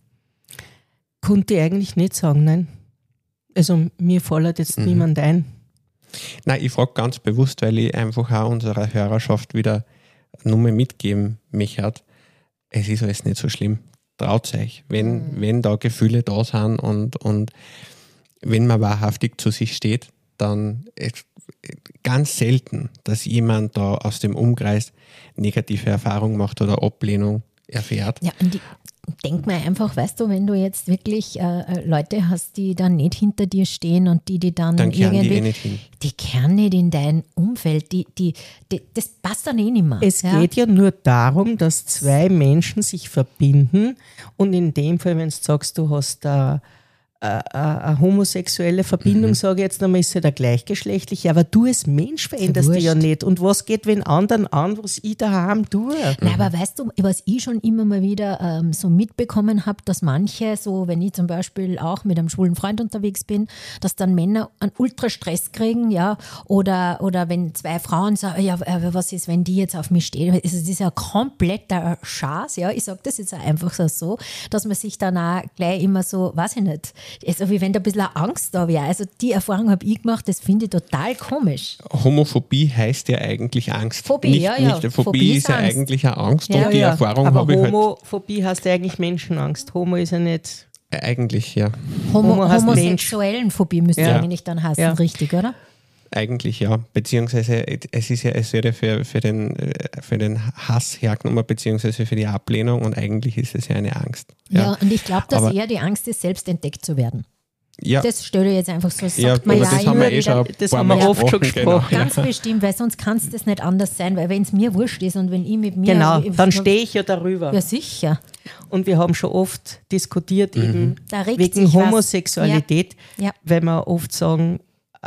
Konnte ich eigentlich nicht sagen, nein. Also mir fällt jetzt niemand ein. Nein, ich frage ganz bewusst, weil ich einfach auch unserer Hörerschaft wieder nur mal mitgeben möchte. Es ist alles nicht so schlimm. Traut euch, wenn da Gefühle da sind und wenn man wahrhaftig zu sich steht, dann ganz selten, dass jemand da aus dem Umkreis negative Erfahrungen macht oder Ablehnung erfährt. Ja, und ich denke mir einfach, weißt du, wenn du jetzt wirklich Leute hast, die dann nicht hinter dir stehen und die dann Dann kehren die irgendwie, nicht hin. die kehren nicht in dein Umfeld, das passt dann eh nicht mehr. Es geht ja nur darum, dass zwei Menschen sich verbinden und in dem Fall, wenn du sagst, du hast eine homosexuelle Verbindung, sage ich jetzt einmal, ist ja der gleichgeschlechtliche, aber du als Mensch veränderst dich ja nicht. Und was geht wen anderen an, was ich daheim tue? Nein, aber weißt du, was ich schon immer mal wieder so mitbekommen habe, dass manche, so wenn ich zum Beispiel auch mit einem schwulen Freund unterwegs bin, dass dann Männer einen Ultrastress kriegen, ja, oder wenn zwei Frauen sagen, ja, was ist, wenn die jetzt auf mich stehen? Also, das ist ja kompletter Schaß, ja, ich sage das jetzt einfach so, dass man sich dann auch gleich immer so, weiß ich nicht, also wie wenn da ein bisschen Angst da wäre. Also die Erfahrung habe ich gemacht, das finde ich total komisch. Homophobie heißt ja eigentlich Angst. Phobie, nicht, ja, ja. Nicht, Phobie Phobie ist ja ist Angst. eigentlich eine Angst Ja, und die Erfahrung aber habe ich halt Homophobie heißt ja eigentlich Menschenangst. Homo ist ja nicht... eigentlich, ja. Homo heißt Homosexuellen Phobie müsste Ja. eigentlich dann heißen, Ja. richtig, oder? Eigentlich ja, beziehungsweise es wird ja für den Hass hergenommen, beziehungsweise für die Ablehnung und eigentlich ist es ja eine Angst. Ja, und ich glaube, dass Aber- eher die Angst ist, selbst entdeckt zu werden. Ja, Das stelle ich jetzt einfach so, sagt ja, man aber ja das haben immer wir eh schon wieder. ein Das paar haben wir Mal oft schon gesprochen. gesprochen. Ganz bestimmt, weil sonst kann es das nicht anders sein, weil wenn es mir wurscht ist und wenn ich mit mir... Genau, dann stehe ich ja darüber. Ja, sicher. Und wir haben schon oft diskutiert eben Da regt wegen sich was. Homosexualität, Ja. weil wir oft sagen,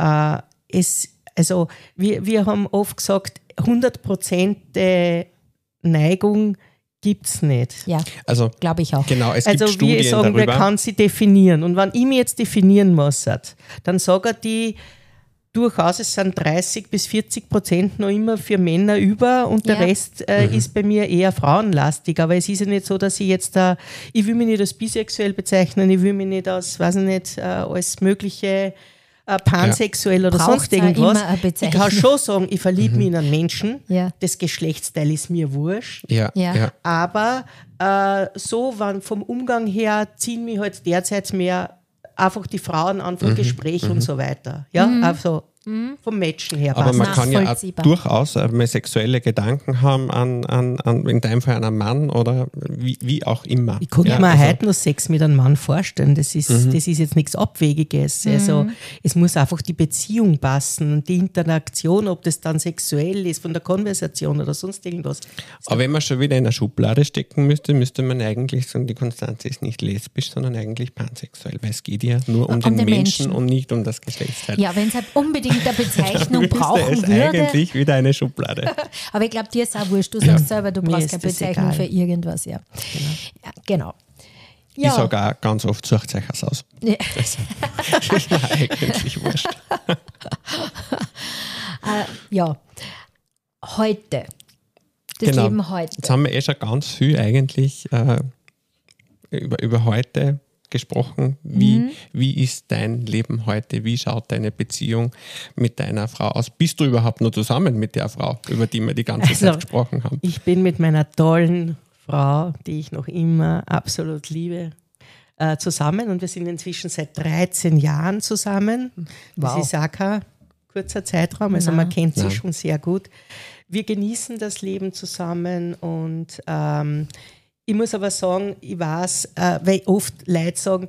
wir haben oft gesagt, 100% Neigung gibt es nicht. Ja, Also glaube ich auch. genau, es Also gibt Studien wir sagen, wer darüber. kann sie definieren? Und wenn ich mich jetzt definieren muss, dann sagen die durchaus, es sind 30-40% noch immer für Männer über und der Ja. Rest ist bei mir eher frauenlastig. Aber es ist ja nicht so, dass ich jetzt ich will mich nicht als bisexuell bezeichnen, ich will mich nicht als, weiß ich nicht, als mögliche pansexuell oder Braucht's sonst ja irgendwas. immer eine Ich kann Bezeichnung. schon sagen, ich verliebe mich in einen Menschen, Ja. das Geschlechtsteil ist mir wurscht. Ja, Ja. ja. Aber so vom Umgang her ziehen mich halt derzeit mehr einfach die Frauen anfangen, Gespräche und so weiter. Ja, also vom Matchen her. Aber man passt. kann ja auch Nachvollziehbar. durchaus mal sexuelle Gedanken haben an in deinem Fall an einen Mann oder wie auch immer. Ich kann ja, mir also, heute noch Sex mit einem Mann vorstellen. Das ist jetzt nichts Abwegiges. Also es muss einfach die Beziehung passen, die Interaktion, ob das dann sexuell ist, von der Konversation oder sonst irgendwas. aber wenn man schon wieder in eine Schublade stecken müsste man eigentlich sagen, die Konstanze ist nicht lesbisch, sondern eigentlich pansexuell, weil es geht ja nur um den Menschen und nicht um das Geschlechtsteil. Ja, wenn es halt unbedingt eine Bezeichnung Müsste brauchen es würde. eigentlich wieder eine Schublade. Aber ich glaube, dir ist auch wurscht. Du sagst selber, du Mir brauchst ist keine das Bezeichnung egal. für irgendwas. Ja, genau. Ich sage auch ganz oft, sucht euch was aus. Ja. Das ist mir eigentlich wurscht. Ja, heute. Das Leben heute. Jetzt haben wir schon ganz viel eigentlich über heute gesprochen. Wie ist dein Leben heute? Wie schaut deine Beziehung mit deiner Frau aus? Bist du überhaupt noch zusammen mit der Frau, über die wir die ganze Zeit gesprochen haben? Ich bin mit meiner tollen Frau, die ich noch immer absolut liebe, zusammen und wir sind inzwischen seit 13 Jahren zusammen. Wow. Das ist auch kein kurzer Zeitraum, also man kennt sich schon sehr gut. Wir genießen das Leben zusammen und ich muss aber sagen, ich weiß, weil oft Leute sagen,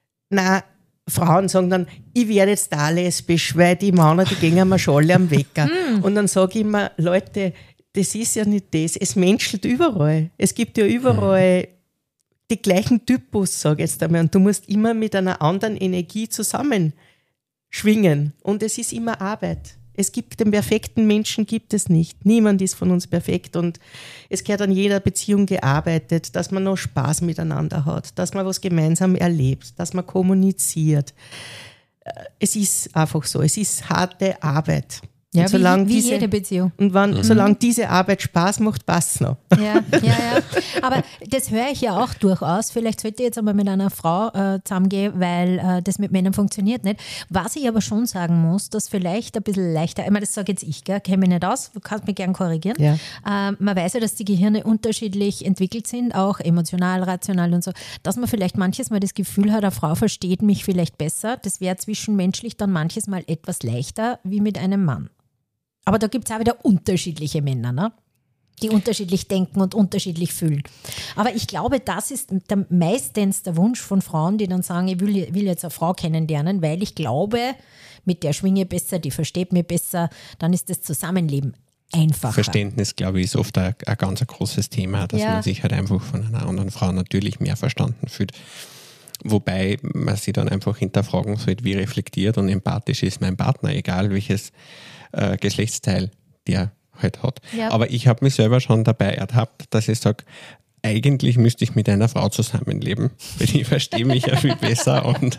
Frauen sagen dann, ich werde jetzt da lesbisch, weil die Männer, die gehen mir schon alle am Wecker. Und dann sage ich immer, Leute, das ist ja nicht das, es menschelt überall. Es gibt ja überall die gleichen Typus, sage ich jetzt einmal. Und du musst immer mit einer anderen Energie zusammenschwingen. Und es ist immer Arbeit. Den perfekten Menschen gibt es nicht. Niemand ist von uns perfekt und es gehört an jeder Beziehung gearbeitet, dass man noch Spaß miteinander hat, dass man was gemeinsam erlebt, dass man kommuniziert. Es ist einfach so, es ist harte Arbeit. Ja, Und solange wie jede Beziehung. Und solange diese Arbeit Spaß macht, passt es noch. Ja. Aber das höre ich ja auch durchaus. Vielleicht sollte ich jetzt einmal mit einer Frau zusammengehen, weil das mit Männern funktioniert nicht. Was ich aber schon sagen muss, dass vielleicht ein bisschen leichter, ich meine, das sage jetzt ich, kenne mich nicht aus, du kannst mich gern korrigieren. Ja. Man weiß ja, dass die Gehirne unterschiedlich entwickelt sind, auch emotional, rational und so, dass man vielleicht manches Mal das Gefühl hat, eine Frau versteht mich vielleicht besser. Das wäre zwischenmenschlich dann manches Mal etwas leichter wie mit einem Mann. Aber da gibt es auch wieder unterschiedliche Männer, ne? Die unterschiedlich denken und unterschiedlich fühlen. Aber ich glaube, das ist meistens der Wunsch von Frauen, die dann sagen, ich will jetzt eine Frau kennenlernen, weil ich glaube, mit der schwinge ich besser, die versteht mich besser, dann ist das Zusammenleben einfacher. Verständnis, glaube ich, ist oft ein ganz großes Thema, dass man sich halt einfach von einer anderen Frau natürlich mehr verstanden fühlt. Wobei man sich dann einfach hinterfragen sollte, wie reflektiert und empathisch ist mein Partner, egal welches Geschlechtsteil der halt hat. Ja. Aber ich habe mich selber schon dabei ertappt, dass ich sage, eigentlich müsste ich mit einer Frau zusammenleben, weil ich verstehe mich ja viel besser und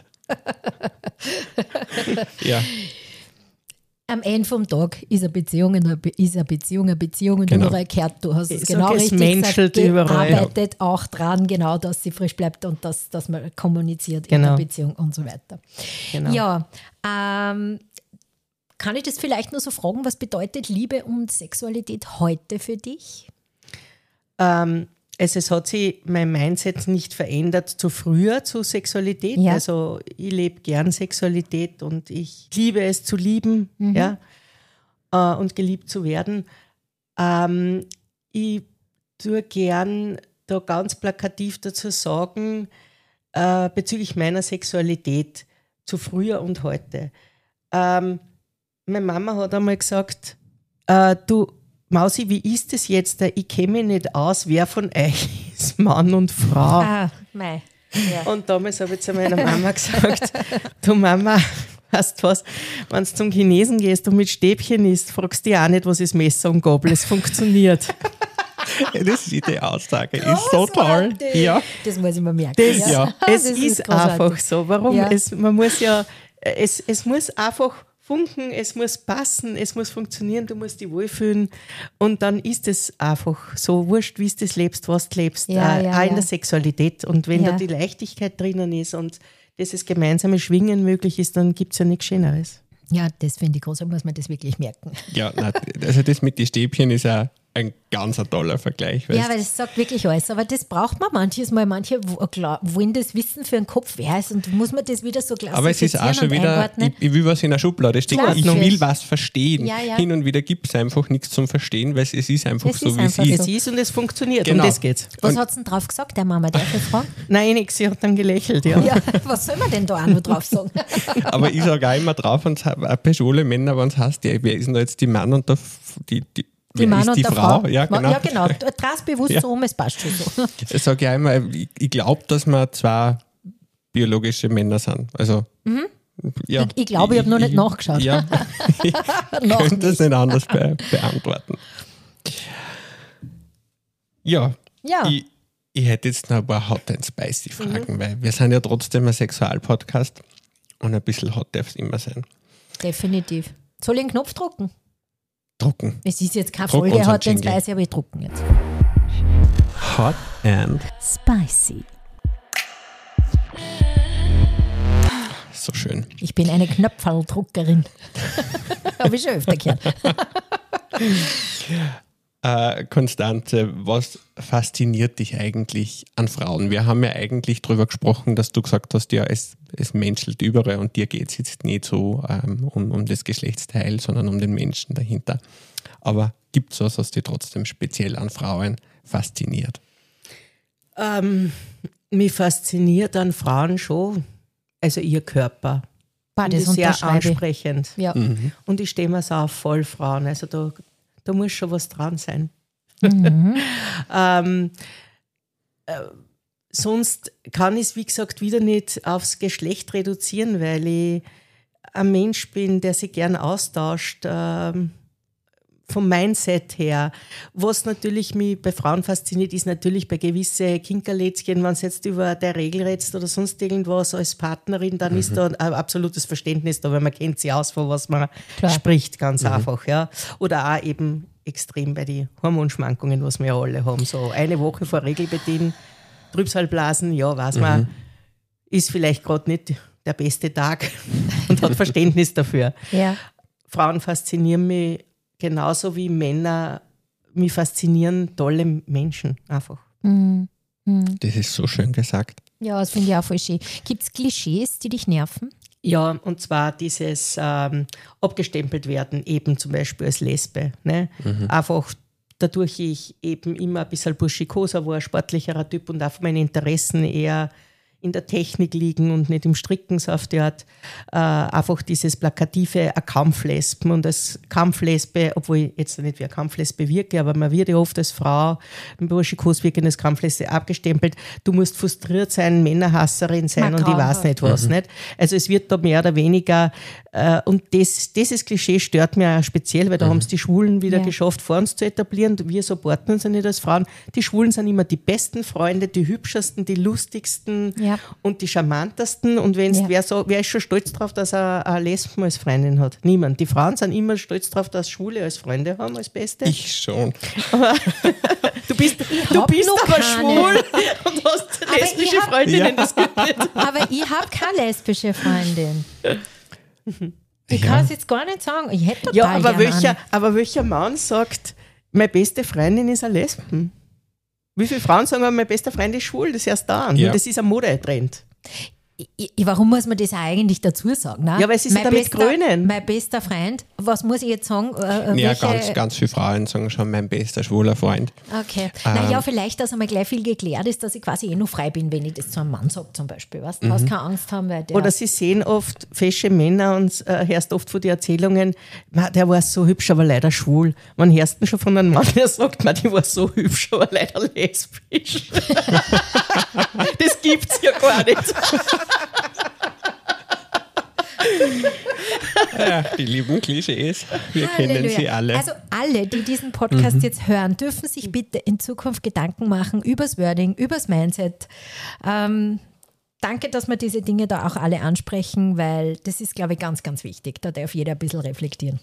ja. Am Ende vom Tag ist eine Beziehung und Genau. überall gehört, du hast es Ich genau sag, es richtig menschelt gesagt, überall. arbeitet auch dran, genau, dass sie frisch bleibt und dass man kommuniziert in der Beziehung und so weiter. Genau. Ja, kann ich das vielleicht nur so fragen, was bedeutet Liebe und Sexualität heute für dich? Es hat sich mein Mindset nicht verändert zu früher, zu Sexualität. Ja. Also ich lebe gern Sexualität und ich liebe es zu lieben und geliebt zu werden. Ich tue gern da ganz plakativ dazu sagen, bezüglich meiner Sexualität zu früher und heute. Meine Mama hat einmal gesagt, du Mausi, wie ist es jetzt? Ich kenne mich nicht aus, wer von euch ist Mann und Frau. Ja. Und damals habe ich zu meiner Mama gesagt, du Mama, weißt du was, wenn du zum Chinesen gehst und mit Stäbchen isst, fragst du dich auch nicht, was ist Messer und Gabel, es funktioniert. Das ist die Aussage, ist so toll. Ja. Das muss ich mir merken. Es ist einfach so. Warum? Ja. Es muss einfach funken, es muss passen, es muss funktionieren, du musst dich wohlfühlen und dann ist es einfach so wurscht, wie du das lebst, was du lebst, auch in der Sexualität. Und wenn da die Leichtigkeit drinnen ist und dieses gemeinsame Schwingen möglich ist, dann gibt es ja nichts Schöneres. Ja, das finde ich groß, da muss man das wirklich merken. Ja, also das mit den Stäbchen ist ja ein ganz toller Vergleich. Ja, weil das sagt wirklich alles. Aber das braucht man manches Mal. Manche wollen das wissen für den Kopf, wer ist und muss man das wieder so klassifizieren. Aber es ist auch schon wieder, ich will was in der Schublade stecken. Ich will was verstehen. Ja. Hin und wieder gibt es einfach nichts zum Verstehen, weil es ist einfach Es so, ist wie es einfach ist. so. Es ist und es funktioniert, Genau. um das geht's. Was hat sie denn drauf gesagt, der Mama? Darf ich fragen? Nein, nichts, sie hat dann gelächelt, ja. Ja, was soll man denn da auch noch drauf sagen? Aber ich sage auch immer drauf, auch bei Schwule Männer, wenn es heißt, ja, wer ist denn da jetzt die Mann und Die Mann ist und die der Frau? Ja, genau. Ja, genau. Trass bewusst Ja. so um, es passt schon so. Ich sage ja immer, ich glaube, dass wir zwei biologische Männer sind. Also, ja, Ich glaube, ich habe noch nicht nachgeschaut. Ja, ich Noch könnte es nicht anders beantworten. Ja, Ja. ich hätte jetzt noch ein paar Hot and Spicy Fragen, weil wir sind ja trotzdem ein Sexualpodcast und ein bisschen hot darf es immer sein. Definitiv. Soll ich einen Knopf drucken? Drucken. Es ist jetzt keine Druck Folge, unseren hat den Jingle. Spicy, aber ich drucken jetzt. Hot and Spicy. so schön. Ich bin eine Knöpferldruckerin. Habe ich schon öfter gehört. Konstanze, was fasziniert dich eigentlich an Frauen? Wir haben ja eigentlich darüber gesprochen, dass du gesagt hast, ja, es menschelt überall und dir geht es jetzt nicht so um das Geschlechtsteil, sondern um den Menschen dahinter. Aber gibt es was dich trotzdem speziell an Frauen fasziniert? Mich fasziniert an Frauen schon, also ihr Körper. Boah, Und das ist sehr unterschreibe ich. ansprechend. Ja. Und ich stehe mir so auf voll Frauen. Also da muss schon was dran sein. Sonst kann ich es, wie gesagt, wieder nicht aufs Geschlecht reduzieren, weil ich ein Mensch bin, der sich gern austauscht, vom Mindset her. Was natürlich mich bei Frauen fasziniert, ist natürlich bei gewissen Kinkerlätzchen, wenn es jetzt über der Regel redest oder sonst irgendwas als Partnerin, dann ist da ein absolutes Verständnis da, weil man kennt sie aus, von was man spricht, ganz einfach. Ja. Oder auch eben extrem bei den Hormonschwankungen, was wir ja alle haben. So eine Woche vor Regelbeginn, Trübsalblasen, ja, weiß man, ist vielleicht gerade nicht der beste Tag und hat Verständnis dafür. Ja. Frauen faszinieren mich genauso wie Männer mich faszinieren tolle Menschen einfach. Das ist so schön gesagt. Ja, das finde ich auch voll schön. Gibt es Klischees, die dich nerven? Ja, und zwar dieses abgestempelt werden, eben zum Beispiel als Lesbe. Ne? Einfach dadurch ich eben immer ein bisschen burschikoser war, sportlicherer Typ und auch meine Interessen eher in der Technik liegen und nicht im Stricken, so auf die Art. Einfach dieses plakative, ein Kampflesben. Und als Kampflesbe, obwohl ich jetzt nicht wie eine Kampflesbe wirke, aber man wird ja oft als Frau im burschikos wirken als Kampflesbe abgestempelt. Du musst frustriert sein, Männerhasserin sein und ich weiß nicht was. Nicht? Also es wird da mehr oder weniger, und dieses Klischee stört mir auch speziell, weil da haben es die Schwulen wieder geschafft, vor uns zu etablieren. Wir supporten uns ja nicht als Frauen. Die Schwulen sind immer die besten Freunde, die hübschesten, die lustigsten, und die charmantesten. Und wer ist schon stolz drauf, dass er eine Lesben als Freundin hat? Niemand. Die Frauen sind immer stolz drauf, dass Schwule als Freunde haben, als Beste. Ich schon. Du bist noch aber keine. schwul und hast lesbische Freundinnen. Das geht nicht. Aber ich habe keine lesbische Freundin. Ich kann es jetzt gar nicht sagen. Ich hätte total Ja, aber gern welcher Mann sagt, meine beste Freundin ist eine Lesben? Wie viele Frauen sagen, meine beste Freundin ist schwul? Das ist erst da. Ja. Und das ist ein Modetrend. Warum muss man das eigentlich dazu sagen? Ne? Ja, weil sie sich damit krönen. Mein bester Freund, was muss ich jetzt sagen? Ja, ganz viele Frauen sagen schon, mein bester schwuler Freund. Okay. Naja, vielleicht, dass einmal gleich viel geklärt ist, dass ich quasi noch frei bin, wenn ich das zu einem Mann sage zum Beispiel. Weißt? Du brauchst keine Angst haben, weil der... Oder sie sehen oft fesche Männer und hörst oft von den Erzählungen, der war so hübsch, aber leider schwul. Man hörst schon von einem Mann, der sagt, die war so hübsch, aber leider lesbisch. Das gibt's ja gar nicht. Ja, die lieben Klischees, wir kennen Halleluja. sie alle. Also alle, die diesen Podcast jetzt hören, dürfen sich bitte in Zukunft Gedanken machen übers Wording, übers Mindset. Danke, dass wir diese Dinge da auch alle ansprechen, weil das ist, glaube ich, ganz, ganz wichtig. Da darf jeder ein bisschen reflektieren.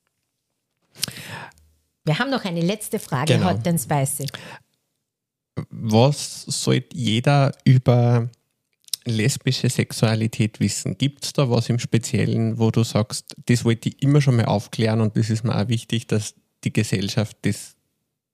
Wir haben noch eine letzte Frage, Genau. Hot and Spicy. Was sollte jeder über lesbische Sexualität wissen? Gibt es da was im Speziellen, wo du sagst, das wollte ich immer schon mal aufklären und das ist mir auch wichtig, dass die Gesellschaft das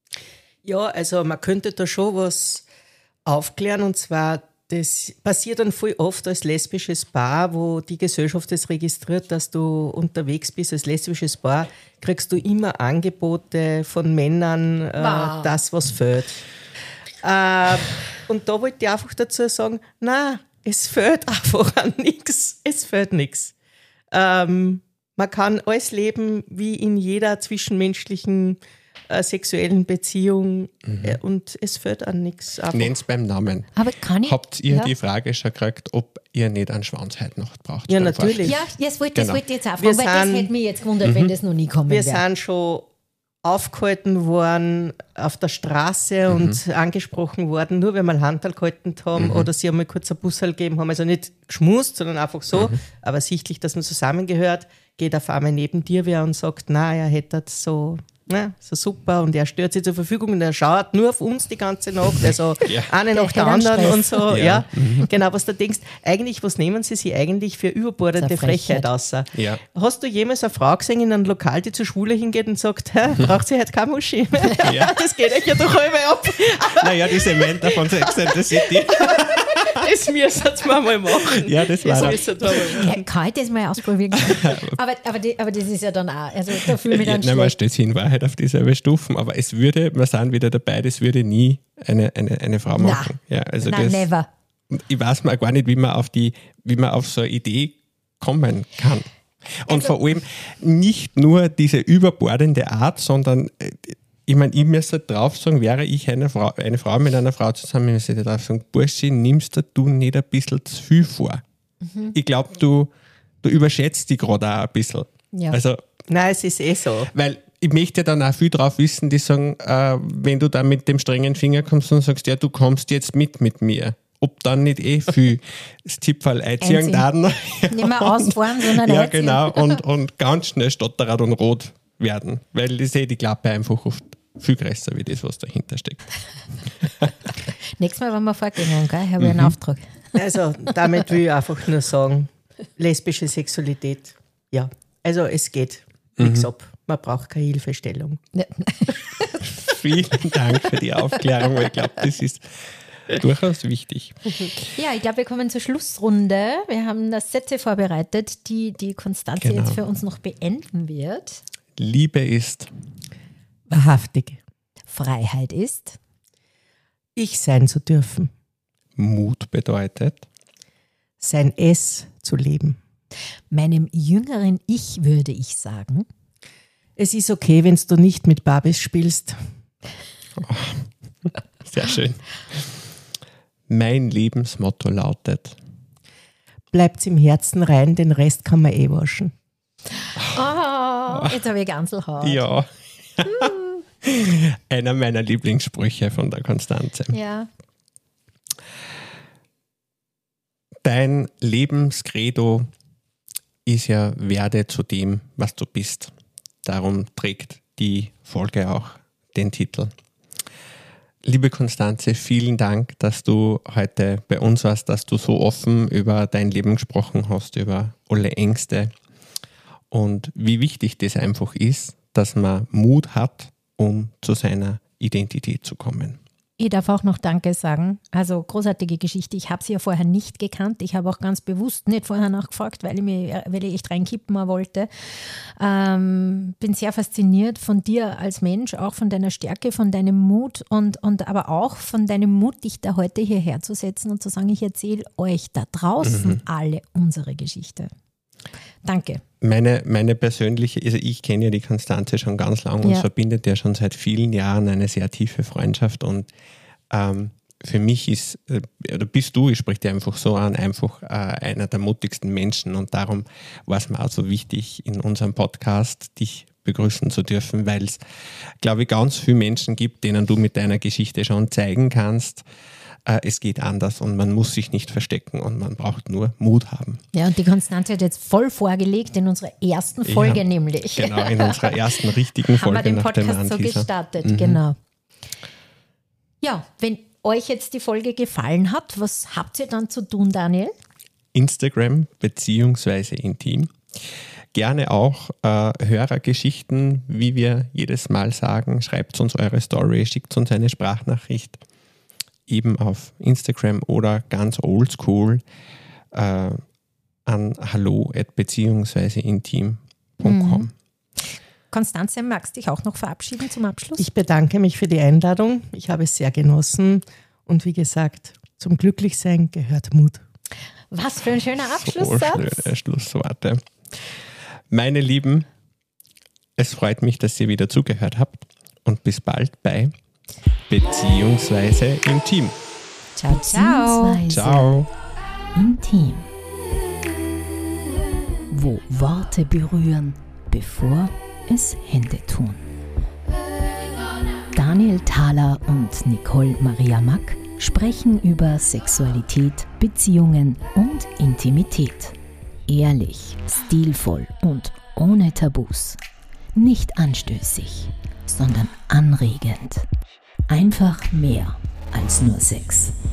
Ja, also man könnte da schon was aufklären, und zwar, das passiert dann voll oft als lesbisches Paar, wo die Gesellschaft das registriert, dass du unterwegs bist als lesbisches Paar, kriegst du immer Angebote von Männern, Wow. das, was fehlt. Und da wollte ich einfach dazu sagen, nein, es fehlt einfach an nichts. Es fehlt nichts. Man kann alles leben wie in jeder zwischenmenschlichen sexuellen Beziehung und es fehlt an nichts. Nenn's beim Namen. Aber kann ich? Habt ihr ja. die Frage schon gekriegt, ob ihr nicht einen Schwanz heute noch braucht? Ja, beim natürlich. Ja, das wollte Genau. ich jetzt auch Wir fragen, weil das sind- hätte mich jetzt gewundert, wenn das noch nie kommen Wir wäre. sind schon aufgehalten worden auf der Straße und angesprochen worden, nur wenn wir Handel gehalten haben oder sie einmal kurz ein Bussel gegeben haben. Also nicht geschmust, sondern einfach so, aber sichtlich, dass man zusammengehört, geht auf einmal neben dir wer und sagt, na, er hätte das so super und er stellt sich zur Verfügung und er schaut nur auf uns die ganze Nacht, also Ja. eine nach der hätte einen anderen Stress. und so. Ja. Ja. Genau, was du denkst, eigentlich, was nehmen sie sich eigentlich für überbordende Das ist eine Frechheit Frechheit. aus? Ja. Hast du jemals eine Frau gesehen in einem Lokal, die zur Schwule hingeht und sagt, hä, braucht sie heute keine Muschi? Ja. Das geht euch ja doch halbe ab. Naja, die Samantha von Sex and the City. Das müssen wir mal machen. Ja, das war Das müssen wir mal machen. Ja, kann ich das mal ausprobieren? aber das ist ja dann auch, also da fühle ich mich dann Nein, man schlecht. stellt sich in Wahrheit auf dieselbe Stufen, aber es würde, wir sind wieder dabei, das würde nie eine Frau machen. Ja, also Nein, das, never. ich weiß mal gar nicht, wie man auf so eine Idee kommen kann. Und vor allem nicht nur diese überbordende Art, sondern ich meine, ich müsste drauf sagen, wäre ich eine Frau mit einer Frau zusammen, ich müsste drauf sagen, Bursche, nimmst du nicht ein bisschen zu viel vor? Ich glaube, du überschätzt die gerade auch ein bisschen. Ja. Also, Nein, es ist eh so. weil ich möchte ja dann auch viel drauf wissen, die sagen, wenn du da mit dem strengen Finger kommst und sagst, ja, du kommst jetzt mit mir. Ob dann nicht viel das Zipferl einziehen dann. Nicht mehr ausfahren, sondern Ja, einziehen. genau. Und ganz schnell stotterrad und rot werden. Weil ich sehe die Klappe einfach oft viel größer wie das, was dahinter steckt. Nächstes Mal, wenn wir vorgehen, gell, habe ich einen Auftrag. Also damit will ich einfach nur sagen, lesbische Sexualität, ja, also es geht nichts ab. Man braucht keine Hilfestellung. Ja. Vielen Dank für die Aufklärung, weil ich glaube, das ist durchaus wichtig. Ja, ich glaube, wir kommen zur Schlussrunde. Wir haben da Sätze vorbereitet, die Konstanze Genau. jetzt für uns noch beenden wird. Liebe ist Wahrhaftig. Freiheit ist Ich sein zu dürfen, Mut bedeutet, sein Es zu leben. meinem jüngeren Ich würde ich sagen. Es ist okay, wenn du nicht mit Barbies spielst. sehr schön. Mein Lebensmotto lautet, Bleibt's im Herzen rein, den Rest kann man eh waschen. Oh, jetzt habe ich Ganselhaut. ja, einer meiner Lieblingssprüche von der Konstanze. Ja. Dein Lebenskredo ist ja, werde zu dem, was du bist. Darum trägt die Folge auch den Titel. Liebe Konstanze, vielen Dank, dass du heute bei uns warst, dass du so offen über dein Leben gesprochen hast, über alle Ängste und wie wichtig das einfach ist, dass man Mut hat, um zu seiner Identität zu kommen. Ich darf auch noch Danke sagen. Also großartige Geschichte. Ich habe sie ja vorher nicht gekannt. Ich habe auch ganz bewusst nicht vorher nachgefragt, weil ich echt reinkippen wollte. Bin sehr fasziniert von dir als Mensch, auch von deiner Stärke, von deinem Mut und aber auch von deinem Mut, dich da heute hierher zu setzen und zu sagen, ich erzähle euch da draußen alle unsere Geschichte. Danke. Meine persönliche, also ich kenne ja die Konstanze schon ganz lang und Ja. verbindet ja schon seit vielen Jahren eine sehr tiefe Freundschaft und für mich ist, oder bist du, ich spreche dir einfach so an, einfach einer der mutigsten Menschen und darum war es mir auch so wichtig, in unserem Podcast dich begrüßen zu dürfen, weil es, glaube ich, ganz viele Menschen gibt, denen du mit deiner Geschichte schon zeigen kannst, es geht anders und man muss sich nicht verstecken und man braucht nur Mut haben. Ja, und die Konstanze hat jetzt voll vorgelegt in unserer ersten Folge Ja, nämlich. Genau, in unserer ersten richtigen Haben wir Folge den nach dem Podcast so Anteaser. gestartet, genau. Ja, wenn euch jetzt die Folge gefallen hat, was habt ihr dann zu tun, Daniel? Instagram beziehungsweise Intim. gerne auch Hörergeschichten, wie wir jedes Mal sagen. Schreibt uns eure Story, schickt uns eine Sprachnachricht, eben auf Instagram oder ganz oldschool an hallo@beziehungsweiseintim.com. Konstanze, magst du dich auch noch verabschieden zum Abschluss? Ich bedanke mich für die Einladung. Ich habe es sehr genossen. Und wie gesagt, zum Glücklichsein gehört Mut. Was für ein schöner Abschlusssatz. So schöne Schlussworte. Meine Lieben, es freut mich, dass ihr wieder zugehört habt. Und bis bald bei Beziehungsweise Intim. Ciao, ciao. Ciao. Intim. Wo Worte berühren, bevor es Hände tun. Daniel Thaler und Nicole Maria Mack sprechen über Sexualität, Beziehungen und Intimität. Ehrlich, stilvoll und ohne Tabus. Nicht anstößig, sondern anregend. Einfach mehr als nur Sex.